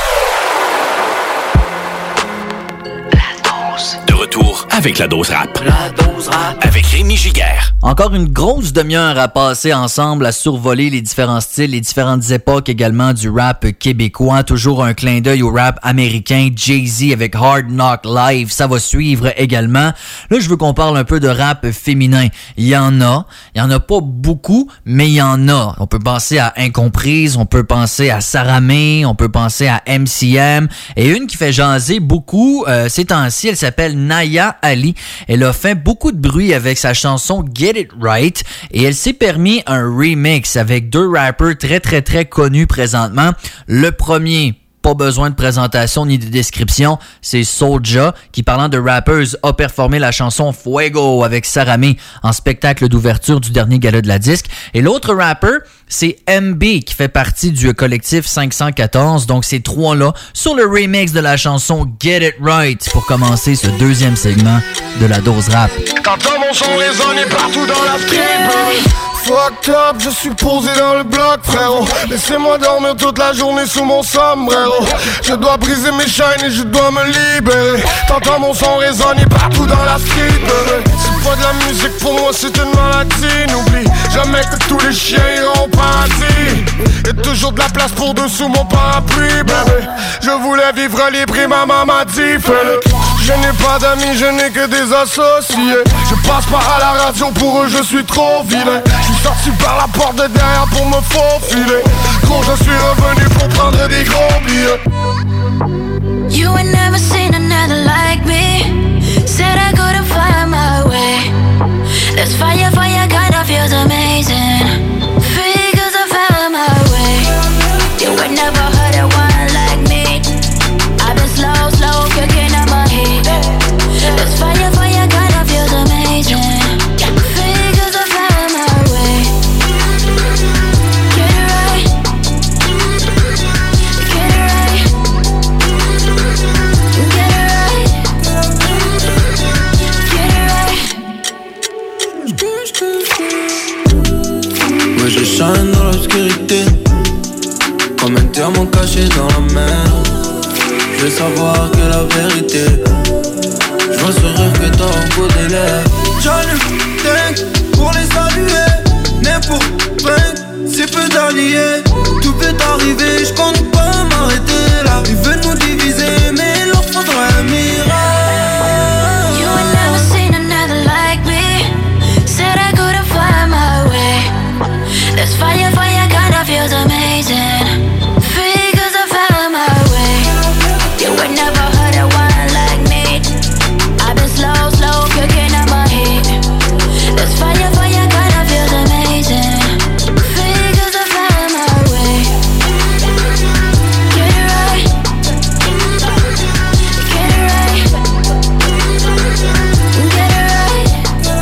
De retour avec la dose rap. La dose rap. Avec Rémi Giguère. Encore une grosse demi-heure à passer ensemble à survoler les différents styles, les différentes époques également du rap québécois. Toujours un clin d'œil au rap américain. Jay-Z avec Hard Knock Live, ça va suivre également. Là, je veux qu'on parle un peu de rap féminin. Il y en a. Il y en a pas beaucoup, mais il y en a. On peut penser à Incomprise, on peut penser à Sarah May, on peut penser à M C M. Et une qui fait jaser beaucoup euh, ces temps-ci, elle s'appelle Naya Ali. Elle a fait beaucoup de bruit avec sa chanson Get It Right et elle s'est permis un remix avec deux rappers très très très connus présentement. Le premier, pas besoin de présentation ni de description, c'est Soulja qui, parlant de rappers, a performé la chanson Fuego avec Sarah May en spectacle d'ouverture du dernier gala de la disque. Et l'autre rapper, c'est M B qui fait partie du collectif cinq cent quatorze. Donc ces trois-là sur le remix de la chanson Get It Right pour commencer ce deuxième segment de la dose rap. T'entends mon son résonner partout dans la tribu. Fucked up, je suis posé dans le bloc, frérot. Laissez-moi dormir toute la journée sous mon sombrero. Je dois briser mes chaînes et je dois me libérer. T'entends mon son résonner partout dans la street, bébé. C'est pas de la musique pour moi, c'est une maladie. N'oublie jamais que tous les chiens iront au paradis. Y'a toujours de la place pour deux sous mon parapluie, bébé. Je voulais vivre libre et ma maman dit fais-le. Je n'ai pas d'amis, je n'ai que des associés. Je passe par à la radio, pour eux je suis trop vilain. Je suis sorti par la porte de derrière pour me faufiler. Gros, je suis revenu pour prendre des gros billets. You ain't never seen another like me. Said I couldn't find my way. This fire, fire kind of feels amazing. Figures I found my way. You ain't never heard a one like me. I've been slow, slow cooking up my heat. This fire, fire kind of feels amazing. Figures I found my way. Get it right. Get it right. Get it right. Get it right. Moi je shine dans l'obscurité, comme un diamant caché dans la mer. Je veux savoir que la vérité, je vois ce rêve que t'as au bout des lèvres. J'allume dingue pour les saluer, n'importe quoi, si peu d'alliés. Tout peut arriver, je compte pas m'arrêter là. Ils veulent nous diviser, mais il leur faudra un miracle. You ain't never seen another like me. Said I couldn't find my way. This fire, fire kind of feels amazing. Figures I found my way. You ain't never heard a one like me. I've been slow, slow cooking up my heat. This fire, fire kind of feels amazing. Figures I found my way. Get it right. Get it right. Get it right.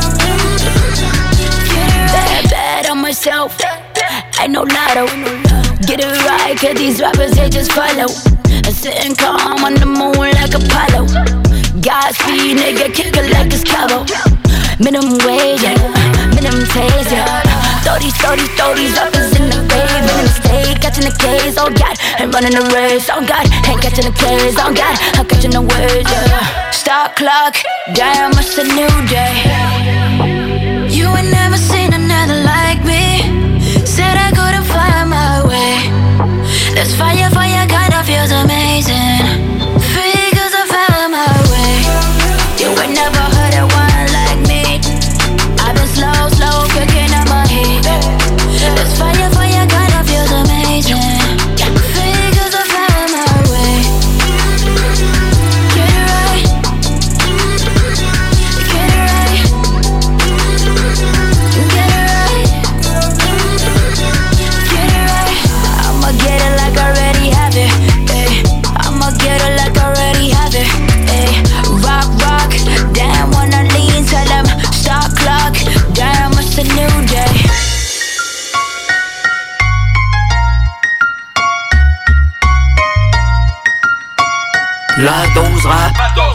Get it right. Bad, bad on myself. Ain't no lotto. Get it right, cause these rappers they just follow. I'm sitting calm on the moon like Apollo. Godspeed, nigga, kick it like it's Cabo. Minimum wage, yeah. Minimum taste, yeah. Throw these, throw these, throw these rappers in the grave. In the mistake, catching the case, oh God. Ain't running the race, oh God. Ain't catching the case, oh God. I'm catching the words, yeah. Stop clock, damn, it's a new day. ain't never seen another like me. Said I couldn't find my way. This fire, fire kinda feels amazing. Figures I found my way. You ain't never heard a one like me. I've been slow, slow cooking up my heat. This fire, fire kinda feels amazing. Figures I found my way. Get it right. Get it right. Get it right. Get it right. I'ma get it like I already have it. Ay. I'ma get it like I already have it. Ay. Rock, rock. Damn, when I lean, tell them stop clock. Damn, it's a new day. La dose rap.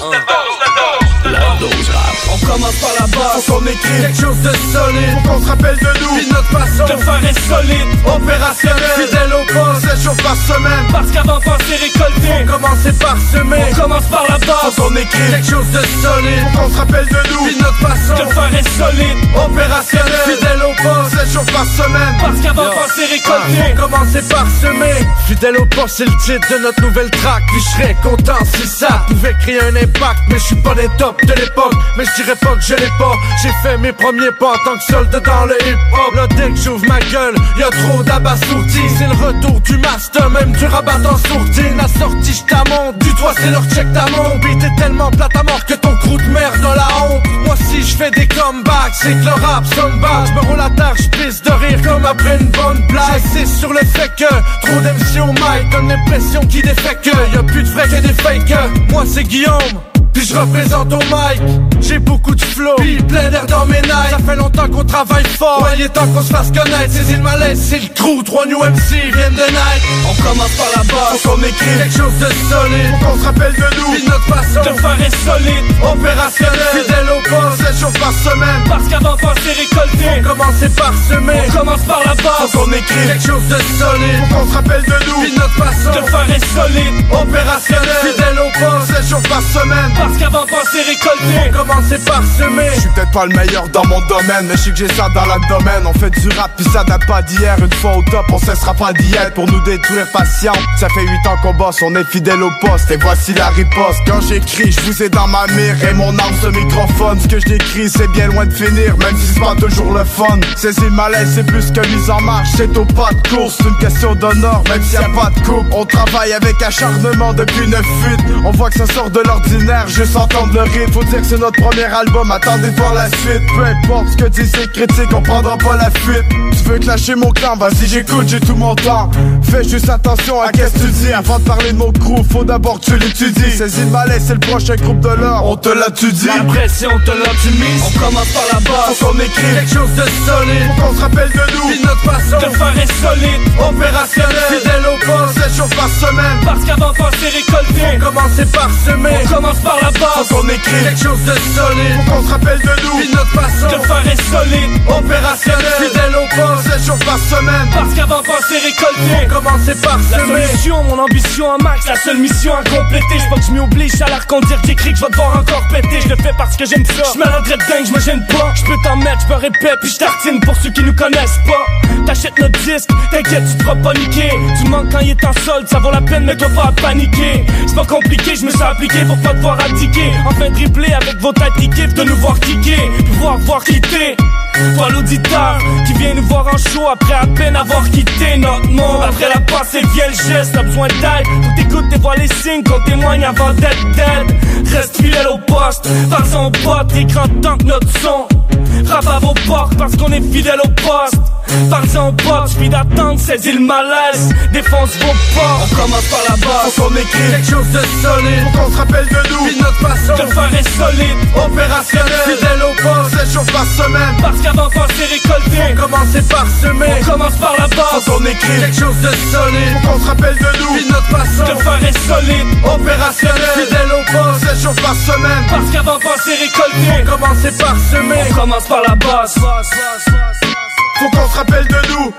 La dose rap. On commence par la base. Faut qu'on écrive quelque chose de solide. Faut qu'on se rappelle de nous. Puis notre façon de faire est solide. Opérationnel. Fidèle au poste. sept jours par semaine. Parce qu'avant penser récolter. Faut commencer par semer. On commence par la base. Faut qu'on écrive quelque chose de solide. Faut qu'on se rappelle de nous. Puis notre façon de faire est solide. Opérationnel. Fidèle au poste. sept jours par semaine. Parce qu'avant penser récolter. Faut commencer par semer. Fidèle au poste, c'est le titre de notre nouvelle track. Puis je serais content si ça pouvait créer un impact. Mais je suis pas des tops de l'époque. Mais je dirais pas que je l'ai pas. J'ai fait mes premiers pas en tant que soldat dans le hip-hop. Là dès que j'ouvre ma gueule, y'a trop d'abasourdis. C'est le retour du master, même du rabat en sourdine. La sortie j't'amonte, du doigt c'est leur check ta mon beat est tellement plate à mort que ton crew de merde dans la honte. Moi si je fais des comebacks, c'est que le rap sonne bas. J'me roule à terre, j'pisse de rire comme après une bonne blague. J'insiste sur le fait que trop d'M C au mic donne l'impression qu'il défait que y'a plus de vrai que des fakes. Moi c'est Guillaume, puis je représente au mic. J'ai beaucoup de flow, puis plein d'air dans mes nights. Ça fait longtemps qu'on travaille fort, ouais il est temps qu'on se fasse connaître. C'est le malaise, c'est le crew, trois new M C viennent de night. On commence par la base, faut qu'on écrive quelque chose de solide. Faut qu'on se rappelle de nous, puis notre façon de faire est solide. Opérationnel, fidèle au poste, sept jours par semaine. Parce qu'avant penser récolter, faut commencer par semer. On commence par la base, faut qu'on écrive quelque chose de solide. Faut qu'on se rappelle de nous, puis notre façon de faire est solide. Opérationnel, fidèle au poste, sept jours par semaine. Parce qu'avant penser récolter, faut commencer par semer. Je suis peut-être pas le meilleur dans mon domaine, mais je sais que j'ai ça dans l'abdomen. On fait du rap pis ça date pas d'hier. Une fois au top, on cessera pas d'y être pour nous détruire patient. Ça fait huit ans qu'on bosse, on est fidèle au poste. Et voici la riposte. Quand j'écris, je vous ai dans ma mire et mon arme ce microphone. Ce que je décris, c'est bien loin de finir, même si c'est pas toujours le fun. Saisir le malaise, c'est plus que mise en marche. C'est au pas de course, c'est une question d'honneur, même s'il y a pas de coupe. On travaille avec acharnement depuis neuf fuites. On voit que ça sort de l'ordinaire, juste entendre le rythme. Faut dire que c'est notre premier album, attendez de voir la suite. Peu importe ce que disent ces critiques, on prendra pas la fuite. Tu veux clasher mon clan, vas-y j'écoute, j'ai tout mon temps. Fais juste attention à qu'est-ce que tu dis. Avant de parler de mon crew, faut d'abord que tu l'étudies. Saisis le malaise, c'est le prochain groupe de l'or. On te l'a-tu dit? La pression te l'optimise. On commence par la base, faut qu'on écrive quelque chose de solide. Faut qu'on se rappelle de nous, puis notre façon de faire est solide. Opérationnel, fidèle au poste, sept jours par semaine. Parce qu'avant penser récolter, faut commencer par semer. On commence par la base, faut qu'on écrive quelque chose de solide. Faut qu'on se rappelle de nous, puis notre façon de faire est solide. Opérationnel, fidèle au poste, sept jours par semaine. Parce qu'avant penser récolter, faut commencer par semer. La solution, mon ambition en max, la seule mission à compléter. J'peux que j'm'y oblige à l'air qu'on dire que j'écris que j'vais devoir encore péter. J'le fais parce que j'aime ça, j'maladrais de dingue, j'me gêne pas. J'peux t'en mettre, j'me répète, puis j'tartine pour ceux qui nous connaissent pas. T'achètes notre disque, t'inquiète, tu te feras pas niquer. Tu manques quand il est en solde, ça vaut la peine, mais toi pas à paniquer. C'est pas compliqué, j'me suis appliqué pour pas devoir abdiquer. Enfin dribbler avec vos têtes qui kiffent de nous voir kicker, pouvoir voir quitter. Toi l'auditeur qui vient nous voir en show après à peine avoir quitté notre monde. Après la passe et vient le geste, t'as besoin d'aide. Faut t'écouter, voir les signes qu'on témoigne avant d'être dead. Reste fidèle au poste, par-en au pote, écran tant que notre son. Frappe à vos portes parce qu'on est fidèle au poste. Par-en au pote, j'suis d'attendre, saisis le malaise. Défonce vos portes, on commence par la base. Faut qu'on écrive quelque chose de solide. Faut qu'on se rappelle de nous, puis notre façon de faire est solide. Opérationnel, fidèle au poste, sept jours par semaine. Parce qu'avant penser récolter, faut commencer par semer. On commence par la base, faut qu'on écrive quelque chose de solide. Faut qu'on se rappelle de nous, puis notre façon de faire est solide. Opérationnel, fidèle au poste, sept jours par semaine. Parce qu'avant penser récolter, faut commencer par semer. On commence par la base. Faut qu'on se rappelle de nous.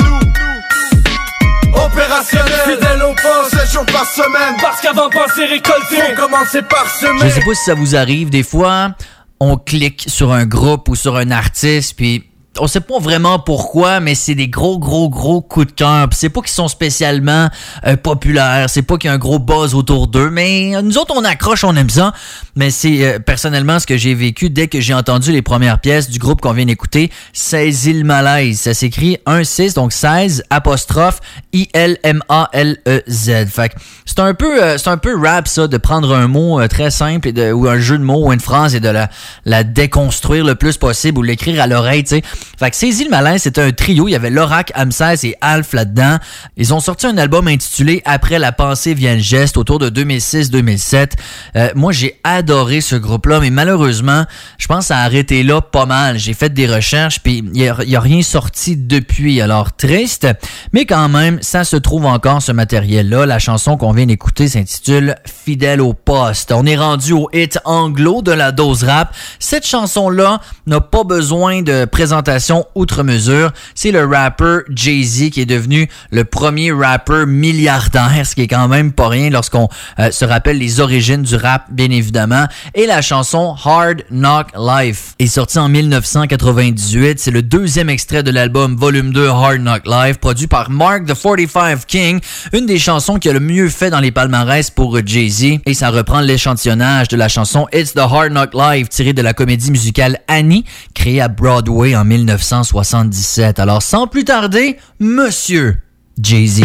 Opérationnel, fidèle au poste, sept jours par semaine. Parce qu'avant penser récolter, faut commencer par semer. Je sais pas si ça vous arrive, des fois, on clique sur un groupe ou sur un artiste, puis on sait pas vraiment pourquoi, mais c'est des gros, gros, gros coups de cœur. Puis c'est pas qu'ils sont spécialement euh, populaires, c'est pas qu'il y a un gros buzz autour d'eux, mais nous autres, on accroche, on aime ça. Mais c'est euh, personnellement ce que j'ai vécu dès que j'ai entendu les premières pièces du groupe qu'on vient d'écouter, Saisis le malaise. Ça s'écrit un six, donc seize, apostrophe, I L M A L E Z. Fait que c'est un peu euh, c'est un peu rap, ça, de prendre un mot euh, très simple et de, ou un jeu de mots ou une phrase et de la, la déconstruire le plus possible ou l'écrire à l'oreille, tu sais. Fait que Saisis le malaise, c'était un trio. Il y avait Lorac, Hamsès et Alf là-dedans. Ils ont sorti un album intitulé Après la pensée vient le geste autour de deux mille six deux mille sept. Euh, moi, j'ai adoré ce groupe-là, mais malheureusement, je pense que ça a arrêté là pas mal. J'ai fait des recherches, puis il n'y a, a rien sorti depuis. Alors, triste, mais quand même, ça se trouve encore, ce matériel-là. La chanson qu'on vient d'écouter s'intitule Fidèle au poste. On est rendu au hit anglo de la dose rap. Cette chanson-là n'a pas besoin de présentation outre mesure. C'est le rappeur Jay-Z qui est devenu le premier rappeur milliardaire, ce qui est quand même pas rien lorsqu'on euh, se rappelle les origines du rap, bien évidemment. Et la chanson Hard Knock Life est sortie en dix-neuf cent quatre-vingt-dix-huit. C'est le deuxième extrait de l'album Volume deux Hard Knock Life, produit par Mark the forty-five King, une des chansons qui a le mieux fait dans les palmarès pour Jay-Z. Et ça reprend l'échantillonnage de la chanson It's the Hard Knock Life, tirée de la comédie musicale Annie, créée à Broadway en dix-neuf cent soixante-dix-sept. Alors, sans plus tarder, Monsieur Jay-Z.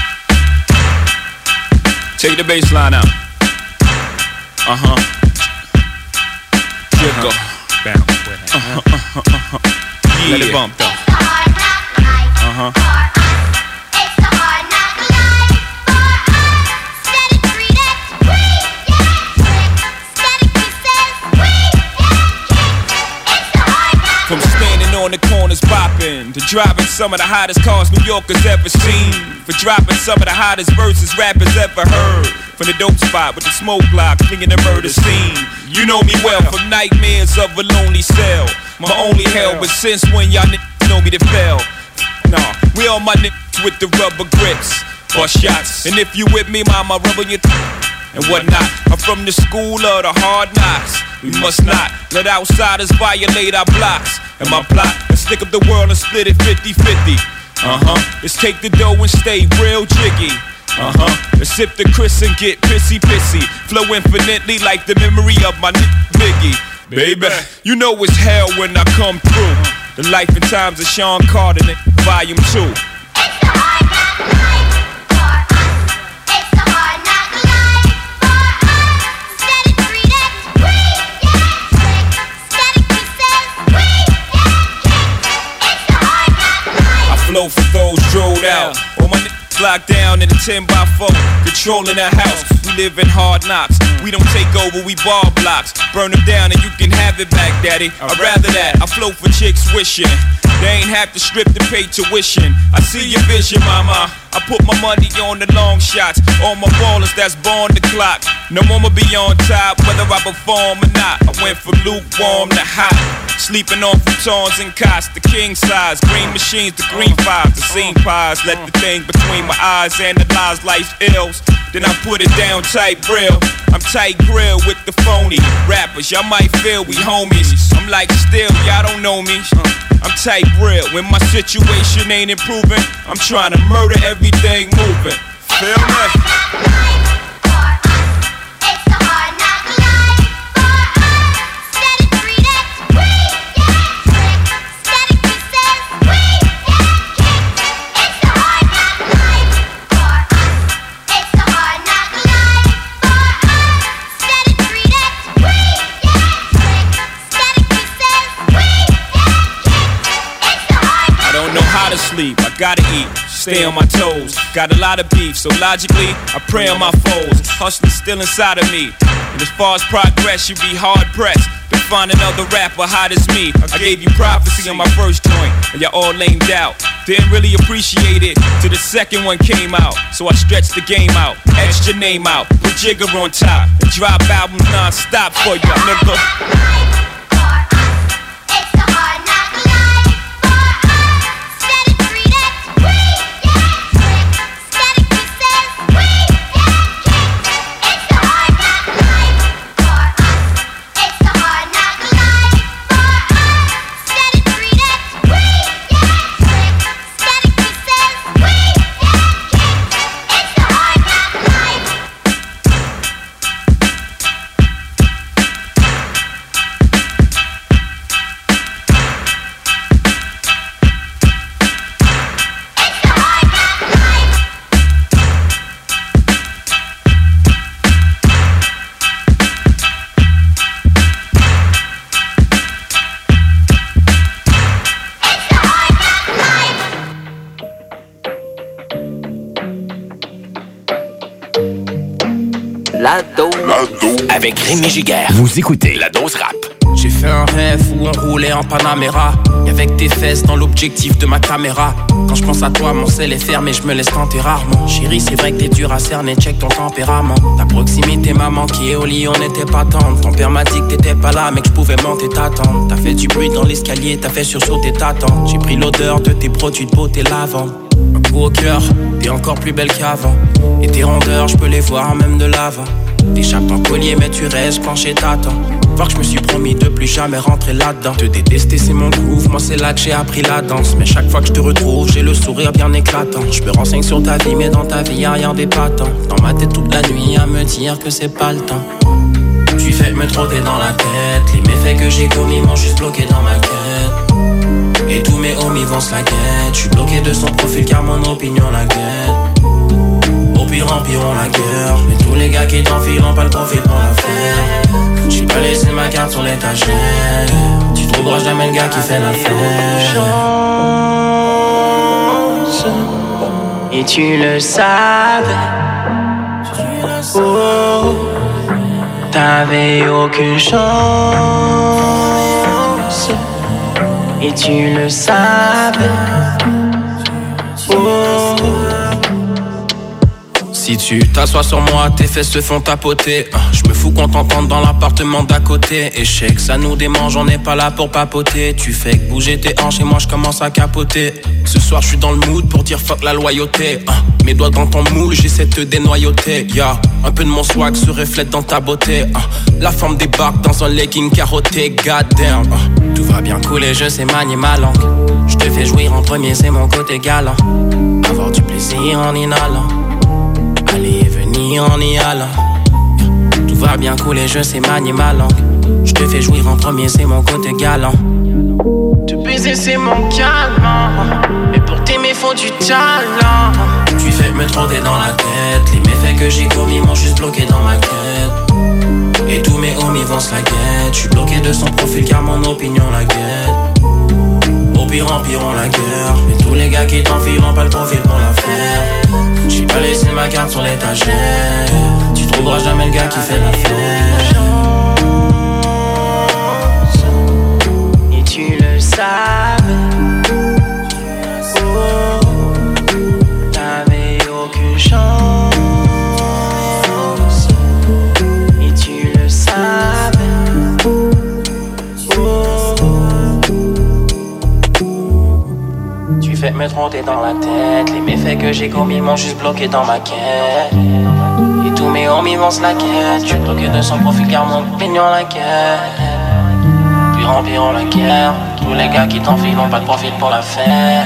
Take the bass line out. Uh-huh. Jiggle. Bounce with it. Uh-huh, uh-huh, uh-huh. Yeah. Let it bump though. Uh-huh. From standing on the corners bopping to driving some of the hottest cars New Yorkers ever seen, for dropping some of the hottest verses rappers ever heard, from the dope spot with the smoke block flinging the murder scene. You know me well from nightmares of a lonely cell, my only hell, but since when y'all niggas know me to fail? Nah, we all my niggas with the rubber grips, bust shots, and if you with me, mama, rub on your th- and whatnot. I'm from the school of the hard knocks. We must not let outsiders violate our blocks. And my plot, let's stick up the world and split it fifty-fifty. Uh-huh, let's take the dough and stay real jiggy. Uh-huh, let's sip the Chris and get pissy-pissy. Flow infinitely like the memory of my n**** Biggie. Baby, you know it's hell when I come through. The life and times of Sean Carter, n***, volume two. Flow for those drilled out. All my niggas locked down in a ten by four, controlling the house. We live in hard knocks. We don't take over, we ball blocks. Burn them down and you can have it back, daddy. I'd rather that. I flow for chicks wishing they ain't have to strip to pay tuition. I see your vision, mama. I put my money on the long shots. All my ballers that's born the clock. No one will be on top, whether I perform or not. I went from lukewarm to hot. Sleeping on futons and cots, the king size. Green machines, the green fives, the scene pies. Let the thing between my eyes analyze life's ills. Then I put it down tight real. I'm tight grill with the phony rappers. Y'all might feel we homies. I'm like still, y'all don't know me. I'm tight real. When my situation ain't improving, I'm trying to murder everything moving. Feel me? To sleep, I gotta eat, stay on my toes. Got a lot of beef, so logically, I pray on my foes. Hustling still inside of me, and as far as progress, you be hard pressed to find another rapper hot as me. I gave you prophecy on my first joint, and y'all all lamed out. Didn't really appreciate it till the second one came out, so I stretched the game out, etched your name out, put Jigger on top, and drop albums non-stop for ya, nigga. La dose. La dose. Avec Rémi Giguère. Vous écoutez La Dose Rap. J'ai fait un rêve où on roulait en Panamera, avec tes fesses dans l'objectif de ma caméra. Quand je pense à toi, mon sel est fermé, je me laisse tenter rarement. Chérie, c'est vrai que t'es dur à cerner, check ton tempérament. Ta proximité m'a manqué, au lit on n'était pas tendre. Ton père m'a dit que t'étais pas là, mais que je pouvais monter t'attendre. T'as fait du bruit dans l'escalier, t'as fait sursauter ta tante. J'ai pris l'odeur de tes produits de beauté lavande. Un coup au cœur, t'es encore plus belle qu'avant. Et tes rondeurs, je peux les voir même de l'avant. T'échappes ton collier mais tu restes penché t'attends. Voir que je me suis promis de plus jamais rentrer là-dedans. Te détester c'est mon groove, moi c'est là que j'ai appris la danse. Mais chaque fois que je te retrouve, j'ai le sourire bien éclatant. Je me renseigne sur ta vie mais dans ta vie y'a rien d'épatant. Dans ma tête toute la nuit à me dire que c'est pas le temps. Tu fais me trotter dans la tête. Les méfaits que j'ai commis m'ont juste bloqué dans ma quête. Et tous mes homies vont se la guette. Je suis bloqué de son profil car mon opinion la guette. Au pire empirons la guerre. Mais tous les gars qui t'enfilent ont pas le profil pour la faire. J'ai pas laissé ma carte sur l'étagère. Tu trouveras jamais le gars qui fait l'affaire. Et tu le savais. Oh, t'avais aucune chance. Et tu le savais. Oh. Si tu t'assois sur moi, tes fesses se font tapoter. Je me fous qu'on t'entende dans l'appartement d'à côté. Échec, ça nous démange, on n'est pas là pour papoter. Tu fais que bouger tes hanches et moi je commence à capoter. Ce soir je suis dans le mood pour dire fuck la loyauté. Mes doigts dans ton moule, j'essaie de te dénoyauter. Yeah. Un peu de mon swag se reflète dans ta beauté. La forme débarque dans un legging carotté. Goddamn. Tout va bien couler, je sais manier ma langue. Je te fais jouir en premier, c'est mon côté galant. Avoir du plaisir en inhalant. Aller et venir en y allant. Tout va bien couler, je sais manier ma langue. Je te fais jouir en premier, c'est mon côté galant. Te baiser c'est mon calmant. Mais pour t'aimer faut du talent. Tu fais me trotter dans la tête. Les méfaits que j'ai commis m'ont juste bloqué dans ma quête. Et tous mes homies vont se la guette. Je suis bloqué de son profil car mon opinion la guette. Au pire empirons la guerre. Mais tous les gars qui t'enfilent ont pas le profil pour la faire. J'ai pas laissé ma carte sur l'étagère. Tu trouveras jamais le gars qui fait l'affaire. Et tu le savais. Oh, t'avais aucune chance. Et tu le savais. Oh, tu fais me trotter dans la tête. Les méfaits que j'ai commis m'ont juste bloqué dans ma quête. Et tous mes homies vont se la quête. Je suis bloqué de son profil car mon opinion la quête. Puis rempliront la guerre. Tous les gars qui t'enfilent n'ont pas de profil pour la faire.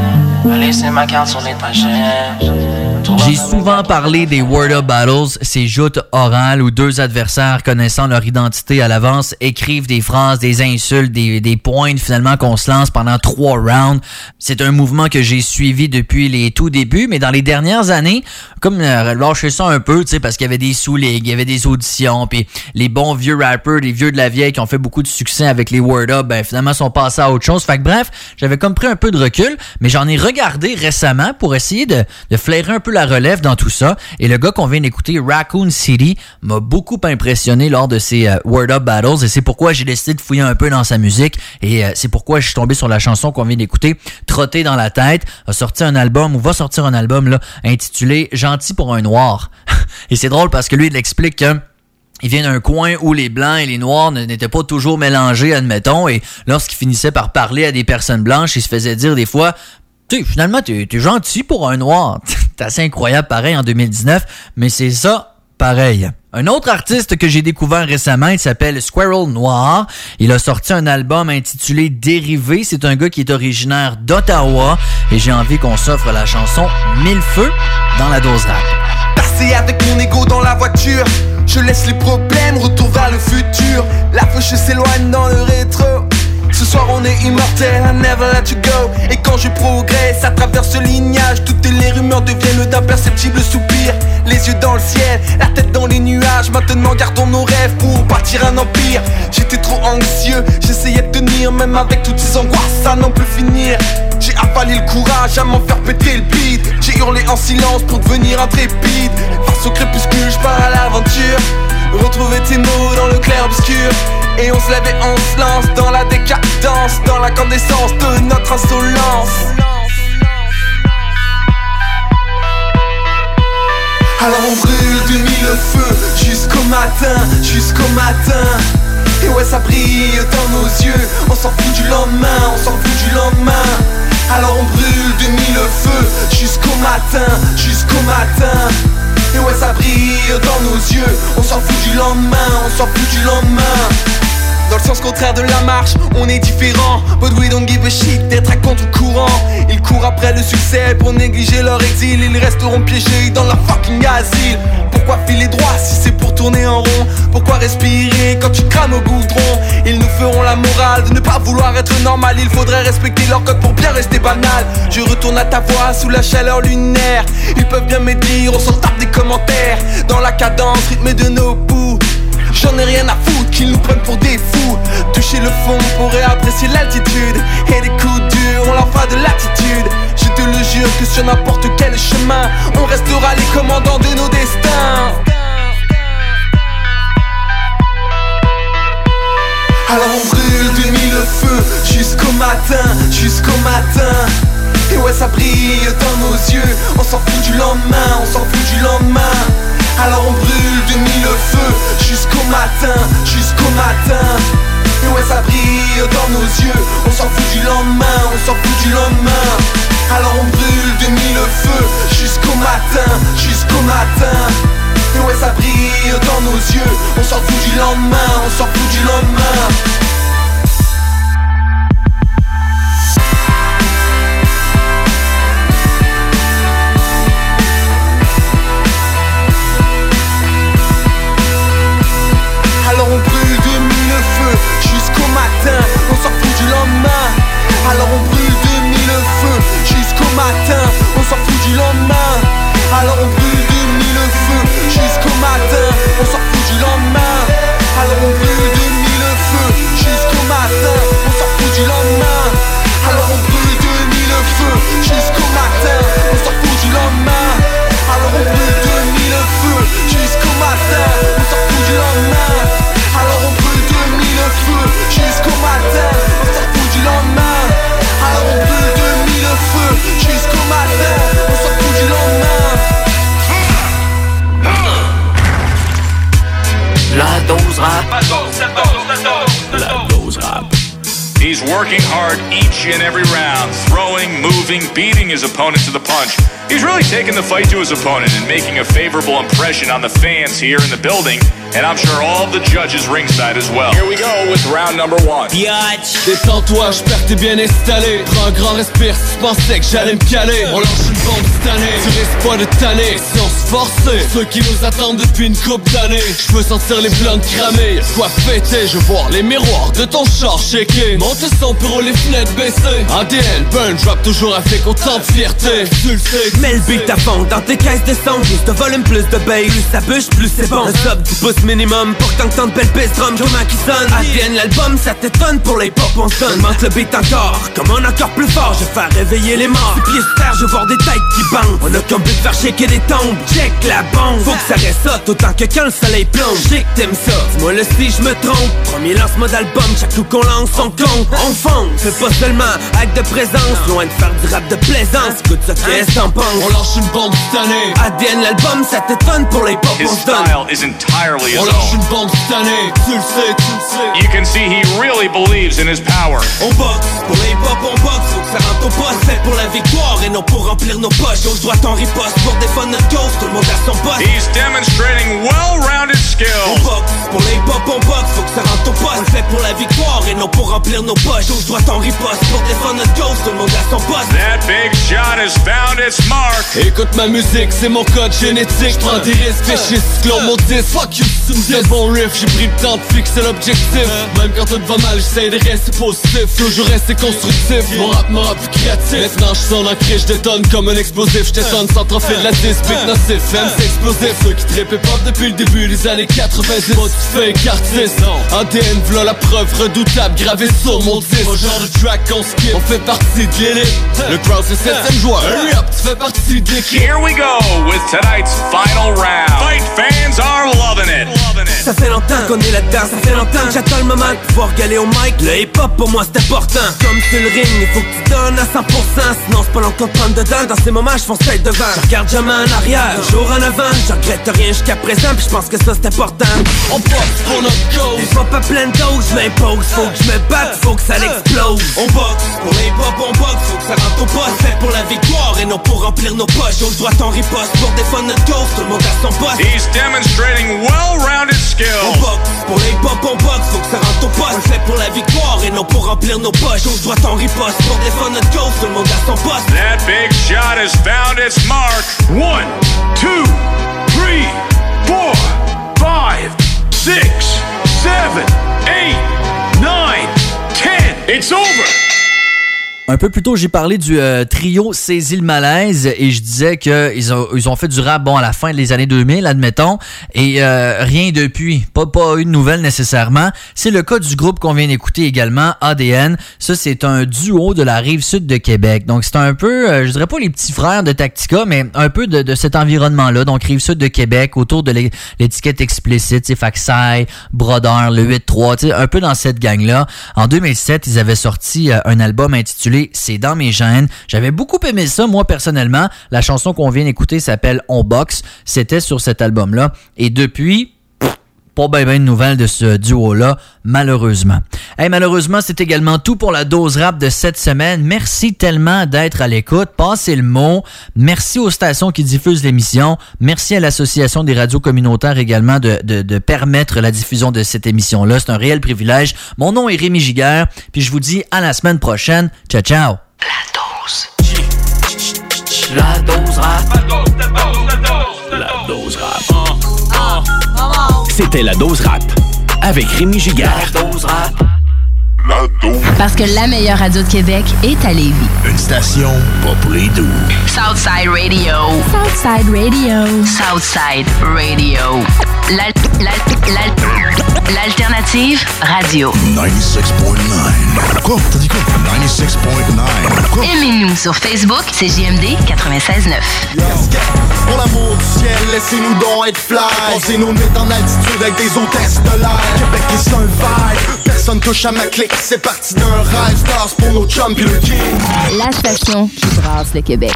Laissez ma carte sur l'étagère. J'ai souvent parlé des Word Up Battles, ces joutes orales où deux adversaires connaissant leur identité à l'avance écrivent des phrases, des insultes, des, des points finalement qu'on se lance pendant trois rounds. C'est un mouvement que j'ai suivi depuis les tout débuts, mais dans les dernières années, comme euh, lâcher ça un peu, tu sais, parce qu'il y avait des sous-ligues, il y avait des auditions, puis les bons vieux rappers, les vieux de la vieille qui ont fait beaucoup de succès avec les Word Up, ben finalement sont passés à autre chose. Fait que bref, j'avais comme pris un peu de recul, mais j'en ai regardé récemment pour essayer de, de flairer un peu la relève dans tout ça. Et le gars qu'on vient d'écouter, Raccoon City, m'a beaucoup impressionné lors de ces euh, Word Up Battles et c'est pourquoi j'ai décidé de fouiller un peu dans sa musique et euh, c'est pourquoi je suis tombé sur la chanson qu'on vient d'écouter, Trotter dans la tête, a sorti un album ou va sortir un album là intitulé Gentil pour un noir. Et c'est drôle parce que lui il explique que il vient d'un coin où les blancs et les noirs n'étaient pas toujours mélangés, admettons, et lorsqu'il finissait par parler à des personnes blanches, il se faisait dire des fois tu sais, finalement, t'es, t'es gentil pour un noir. C'est assez incroyable, pareil, en deux mille dix-neuf, mais c'est ça, pareil. Un autre artiste que j'ai découvert récemment, il s'appelle Squirrel Noir. Il a sorti un album intitulé Dérivé. C'est un gars qui est originaire d'Ottawa et j'ai envie qu'on s'offre la chanson Mille feux dans la dose rap. Passé avec mon ego dans la voiture, je laisse les problèmes, retour vers le futur. La fauche s'éloigne dans le rétro. Ce soir on est immortel, I never let you go. Et quand je progresse à travers ce lignage, toutes les rumeurs deviennent d'imperceptibles soupirs. Les yeux dans le ciel, la tête dans les nuages. Maintenant gardons nos rêves pour bâtir un empire. J'étais trop anxieux, j'essayais de tenir. Même avec toutes ces angoisses, ça n'en peut finir. J'ai avalé le courage à m'en faire péter le beat. J'ai hurlé en silence pour devenir intrépide. Face au crépuscule, je pars à l'aventure. obscur. Et on se lève et on se lance dans la décadence, dans la condescence de notre insolence. Alors on brûle de mille feux jusqu'au matin, jusqu'au matin. Et ouais ça brille dans nos yeux, on s'en fout du lendemain, on s'en fout du lendemain. Alors on brûle de mille feux jusqu'au matin, jusqu'au matin. Et ouais ça brille dans nos yeux, on s'en fout du lendemain, on s'en fout du lendemain. Dans le sens contraire de la marche, on est différent. But we don't give a shit d'être à contre-courant. Ils courent après le succès pour négliger leur exil. Ils resteront piégés dans leur fucking asile. Pourquoi filer droit si c'est pour tourner en rond? Pourquoi respirer quand tu crames au goudron? Ils nous feront la morale de ne pas vouloir être normal. Il faudrait respecter leur code pour bien rester banal. Je retourne à ta voix sous la chaleur lunaire. Ils peuvent bien me dire, on s'en tape des commentaires. Dans la cadence rythmée de nos poux. J'en ai rien à foutre qu'ils nous prennent pour des fous. Toucher le fond pourrait apprécier l'altitude. Et des coups durs, on leur fera de l'attitude. Je te le jure que sur n'importe quel chemin, on restera les commandants de nos destins. Alors on brûle de mille feux jusqu'au matin, jusqu'au matin. Et ouais ça brille dans nos yeux, on s'en fout du lendemain, on s'en fout du lendemain. Alors on brûle de mille feux jusqu'au matin, jusqu'au matin. Et ouais ça brille dans nos yeux, on s'en fout du lendemain, on s'en fout du lendemain. Alors on brûle de mille feux jusqu'au matin, jusqu'au matin. Et ouais ça brille dans nos yeux, on s'en fout du lendemain, on s'en fout du lendemain. Alors on brûle de mille feux jusqu'au matin, on s'en fout du lendemain. Alors on brûle de mille feux jusqu'au matin, on s'en fout du lendemain. Alors on brûle de mille feux jusqu'au matin, on s'en fout du lendemain. Alors on brûle de mille feux jusqu'au matin, on s'en fout du lendemain. Alors on brûle de mille feux jusqu'au matin, on s'en fout du lendemain. Alors on brûle de mille feux jusqu'au matin, on s'en fout du lendemain. Alors on brûle de mille feux jusqu'au matin, on s'en fout du lendemain. Alors on brûle de mille feux jusqu'au matin, on s'en fout du lendemain. La dose rap. La dose, la dose, la dose. La dose rap. He's working hard each and every round, throwing, moving, beating his opponent to the punch. He's really taking the fight to his opponent and making a favorable impression on the fans here in the building, and I'm sure all the judges ringside as well. Here we go with round number one. Biatch. Détends-toi, j'espère que t'es bien installé. Prends un grand respire si tu pensais que j'allais me caler. On lance une bombe cette année, tu risques pas de tanner. Si on se forçait, ceux qui nous attendent depuis une couple d'années. Je veux sentir les blondes cramées, y'a quoi fêter. Je veux voir les miroirs de ton char shaker. Monte le son pour les fenêtres baissées. A D N, burn, drop toujours avec autant de fierté. Tu le sais. Mets le beat à fond dans tes caisses de son. Plus de volume, plus de bass. Plus ça bûche, plus c'est bon. Un sub du pouce minimum pour que t'entends de belles bass drum. Comment qui sonne A D N l'album, ça t'étonne. Pour les pop on sonne. Monte le beat encore, comme un encore plus fort. Je vais faire réveiller les morts. Six pieds sur terre, je veux voir des têtes qui bandent. On a comme but de faire shaker des tombes. Check la bombe. Faut que ça reste autant que quand le soleil plombe. J'ai que t'aimes ça, dis-moi le si je me trompe. Premier lancement d'album, chaque coup qu'on lance on compte. On fonce, fais pas seulement acte de présence. Loin de faire du rap de plaisance. Écoute ça, qu'est-ce t'en penses? On lâche une bombe cette année. A D N l'album, ça t'étonne. Pour les pop His on se donne. style is entirely his On lâche own. une bombe cette année. Tu le sais, tu le sais. You can see he really believes in his power. On boxe, pour les pop on boxe. Faut que ça rentre au poste. Fait pour la victoire et non pour remplir nos poches. Gauche droite en riposte pour défendre notre cause. Tout le monde a son poste. He's demonstrating well-rounded On skills. boxe, pour les pop on boxe. Faut que ça rentre au poste. On le fait pour la victoire et non pour remplir nos poches. Gauche droite en riposte pour défendre notre cause. Tout le monde a son poste. That big shot has found its mark. Écoute ma musique, c'est mon code génétique. J'prends des risques, fais chier, cyclone mon disque. Fuck you, tu me dis bon riff. J'ai pris le temps de fixer l'objectif. Même quand tout va mal, j'essaie de rester positif. Toujours rester constructif. Mon rap me rend plus créatif. Maintenant j'sens l'ancré, j'détonne comme un explosif. J'détonne sans trophée de la disque, beat nocif. M C explosif. Ceux qui trippaient pas depuis le début des années quatre-vingt-dix. Moi tu fake artiste. A D N v'là la preuve redoutable gravée sur mon disque. Mon genre de track qu'on skip. On fait partie de l'élite. Le crowd c'est septième joueur. Hurry up, tu fais partie de l'équipe. Here we go with tonight's final round. Fight fans are loving it. Ça ça fait longtemps qu'on est là-dedans, ça fait longtemps. J'attends le moment de pouvoir galer au mic. Le hip-hop pour moi c'est important. Comme sur le ring, il faut que tu donnes à cent pour cent. Sinon c'est pas longtemps de prendre dedans. Dans ces moments je fonce tête devant. Je regarde jamais en arrière, toujours en avant. Je regrette rien jusqu'à présent, puis je pense que ça c'est important. On boxe pour notre cause. Hip-hop à pleine dose, je m'impose. Faut que je me batte, faut que ça l'explose. On boxe pour le hip-hop, on boxe. Faut que ça rentre au poste. Fait pour la victoire et non pour remplir nos poches. Au droit en riposte pour défendre notre cause. Tout le monde a son poste. He's demonstrating well-rounded skills. On boxe pour le hip-hop, on boxe. Faut que ça rentre au poste. Fait pour la victoire et non pour remplir nos poches. Au droit en riposte pour défendre notre cause. Tout le monde a son poste. That big shot has found its mark. One, two, three, four, five, six, seven, eight, nine, ten. It's over. Un peu plus tôt, j'ai parlé du euh, trio Saisis le malaise et je disais qu'ils ont, ils ont fait du rap bon à la fin des années deux mille, admettons, et euh, rien depuis. Pas, pas une nouvelle nécessairement. C'est le cas du groupe qu'on vient d'écouter également, A D N. Ça, c'est un duo de la rive sud de Québec. Donc, c'est un peu, euh, je dirais pas les petits frères de Tactica, mais un peu de, de cet environnement-là. Donc, rive sud de Québec, autour de l'étiquette explicite, c'est Faxai, Brodeur, le huit trois, un peu dans cette gang-là. En deux mille sept, ils avaient sorti euh, un album intitulé C'est dans mes gènes. J'avais beaucoup aimé ça, moi, personnellement. La chanson qu'on vient d'écouter s'appelle On boxe. C'était sur cet album-là. Et depuis, pff, pas bien ben de nouvelles de ce duo-là, malheureusement. Hey, malheureusement, c'est également tout pour la dose rap de cette semaine. Merci tellement d'être à l'écoute. Passez le mot. Merci aux stations qui diffusent l'émission. Merci à l'Association des radios communautaires également de, de, de permettre la diffusion de cette émission-là. C'est un réel privilège. Mon nom est Rémi Giguère, puis je vous dis à la semaine prochaine. Ciao, ciao. La dose. La dose rap. La dose rap. C'était la dose rap avec Rémi Giguère. La dose rap. La dose. Parce que la meilleure radio de Québec est à Lévis. Une station pas pour les doux. Southside Radio. Southside Radio. Southside Radio. L'al- l'al- l'al- L'alternative radio. quatre-vingt-seize neuf. Quoi? T'as dit quoi? quatre-vingt-seize neuf. Aimez-nous sur Facebook, c'est J M D quatre-vingt-seize neuf. Pour l'amour du ciel, laissez-nous donc être fly. Pensez-nous mettre en altitude avec des hôtesses de l'air. Québec est un vibe, personne touche à ma clique. C'est parti d'un rêve, stars pour nos chums pis le king. La station qui brasse le Québec.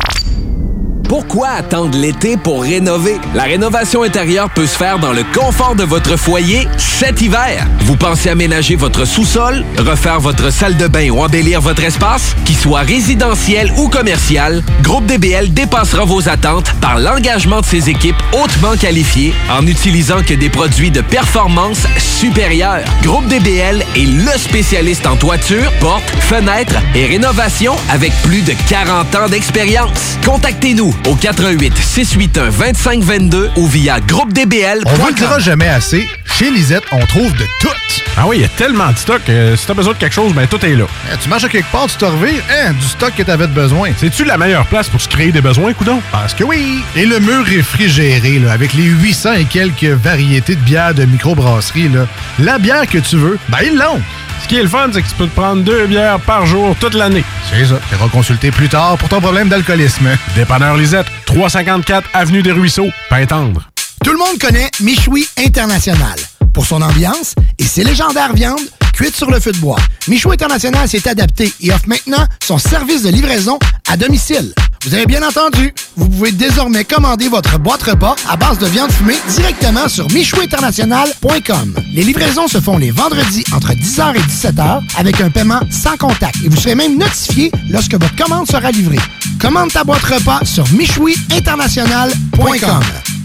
Pourquoi attendre l'été pour rénover? La rénovation intérieure peut se faire dans le confort de votre foyer cet hiver. Vous pensez aménager votre sous-sol, refaire votre salle de bain ou embellir votre espace? Qu'il soit résidentiel ou commercial, Groupe D B L dépassera vos attentes par l'engagement de ses équipes hautement qualifiées en n'utilisant que des produits de performance supérieure. Groupe D B L est le spécialiste en toiture, portes, fenêtres et rénovation avec plus de quarante ans d'expérience. Contactez-nous au quatre un huit, six huit un, deux cinq deux deux ou via groupe d b l point com. On vous le dira jamais assez, chez Lisette, on trouve de tout. Ah oui, il y a tellement de stock. Euh, si t'as besoin de quelque chose, ben tout est là. Eh, tu marches à quelque part, tu te revires, hein, du stock que t'avais besoin. C'est-tu la meilleure place pour se créer des besoins, coudonc? Parce que oui! Et le mur réfrigéré, là, avec les huit cents et quelques variétés de bières de microbrasserie, là, la bière que tu veux, ben ils l'ont! Ce qui est le fun, c'est que tu peux te prendre deux bières par jour toute l'année. C'est ça. Tu iras consulter plus tard pour ton problème d'alcoolisme. Dépanneur Lisette, trois cent cinquante-quatre Avenue des Ruisseaux, Pintendre. Tout le monde connaît Michoui International pour son ambiance et ses légendaires viandes cuites sur le feu de bois. Michoui International s'est adapté et offre maintenant son service de livraison à domicile. Vous avez bien entendu, vous pouvez désormais commander votre boîte repas à base de viande fumée directement sur michoui international point com. Les livraisons se font les vendredis entre dix heures et dix-sept heures avec un paiement sans contact et vous serez même notifié lorsque votre commande sera livrée. Commande ta boîte repas sur michoui international point com.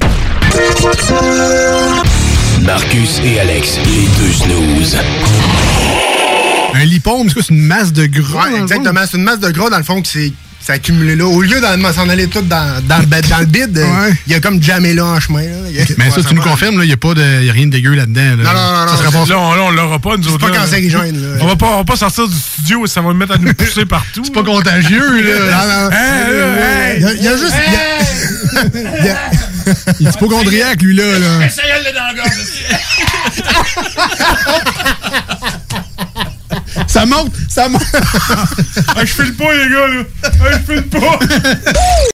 Marcus et Alex, les deux snooze. Un lipome, c'est une masse de gras. Ouais, exactement, c'est une masse de gras dans le fond que c'est c'est accumulé là. Au lieu d'en s'en aller tout dans, dans, le, dans le bide, il ouais. y a comme jamais là en chemin. Là. A, Mais ouais, ça, tu nous confirmes, il n'y a, a rien de dégueu là-dedans. Là. Non, non, non. Ça non, pas... Là, on, là, on l'aura pas, nous c'est autres. C'est pas cancérigène. Là. On va pas, on va pas sortir du studio et ça va nous mettre à nous pousser partout. C'est pas contagieux, là. Il y a juste... Il est hypochondriaque, lui, là. là. Essaye-le dans la gorge. Ça monte, ça monte. Ah, je file pas, les gars, là. Ah, je file pas.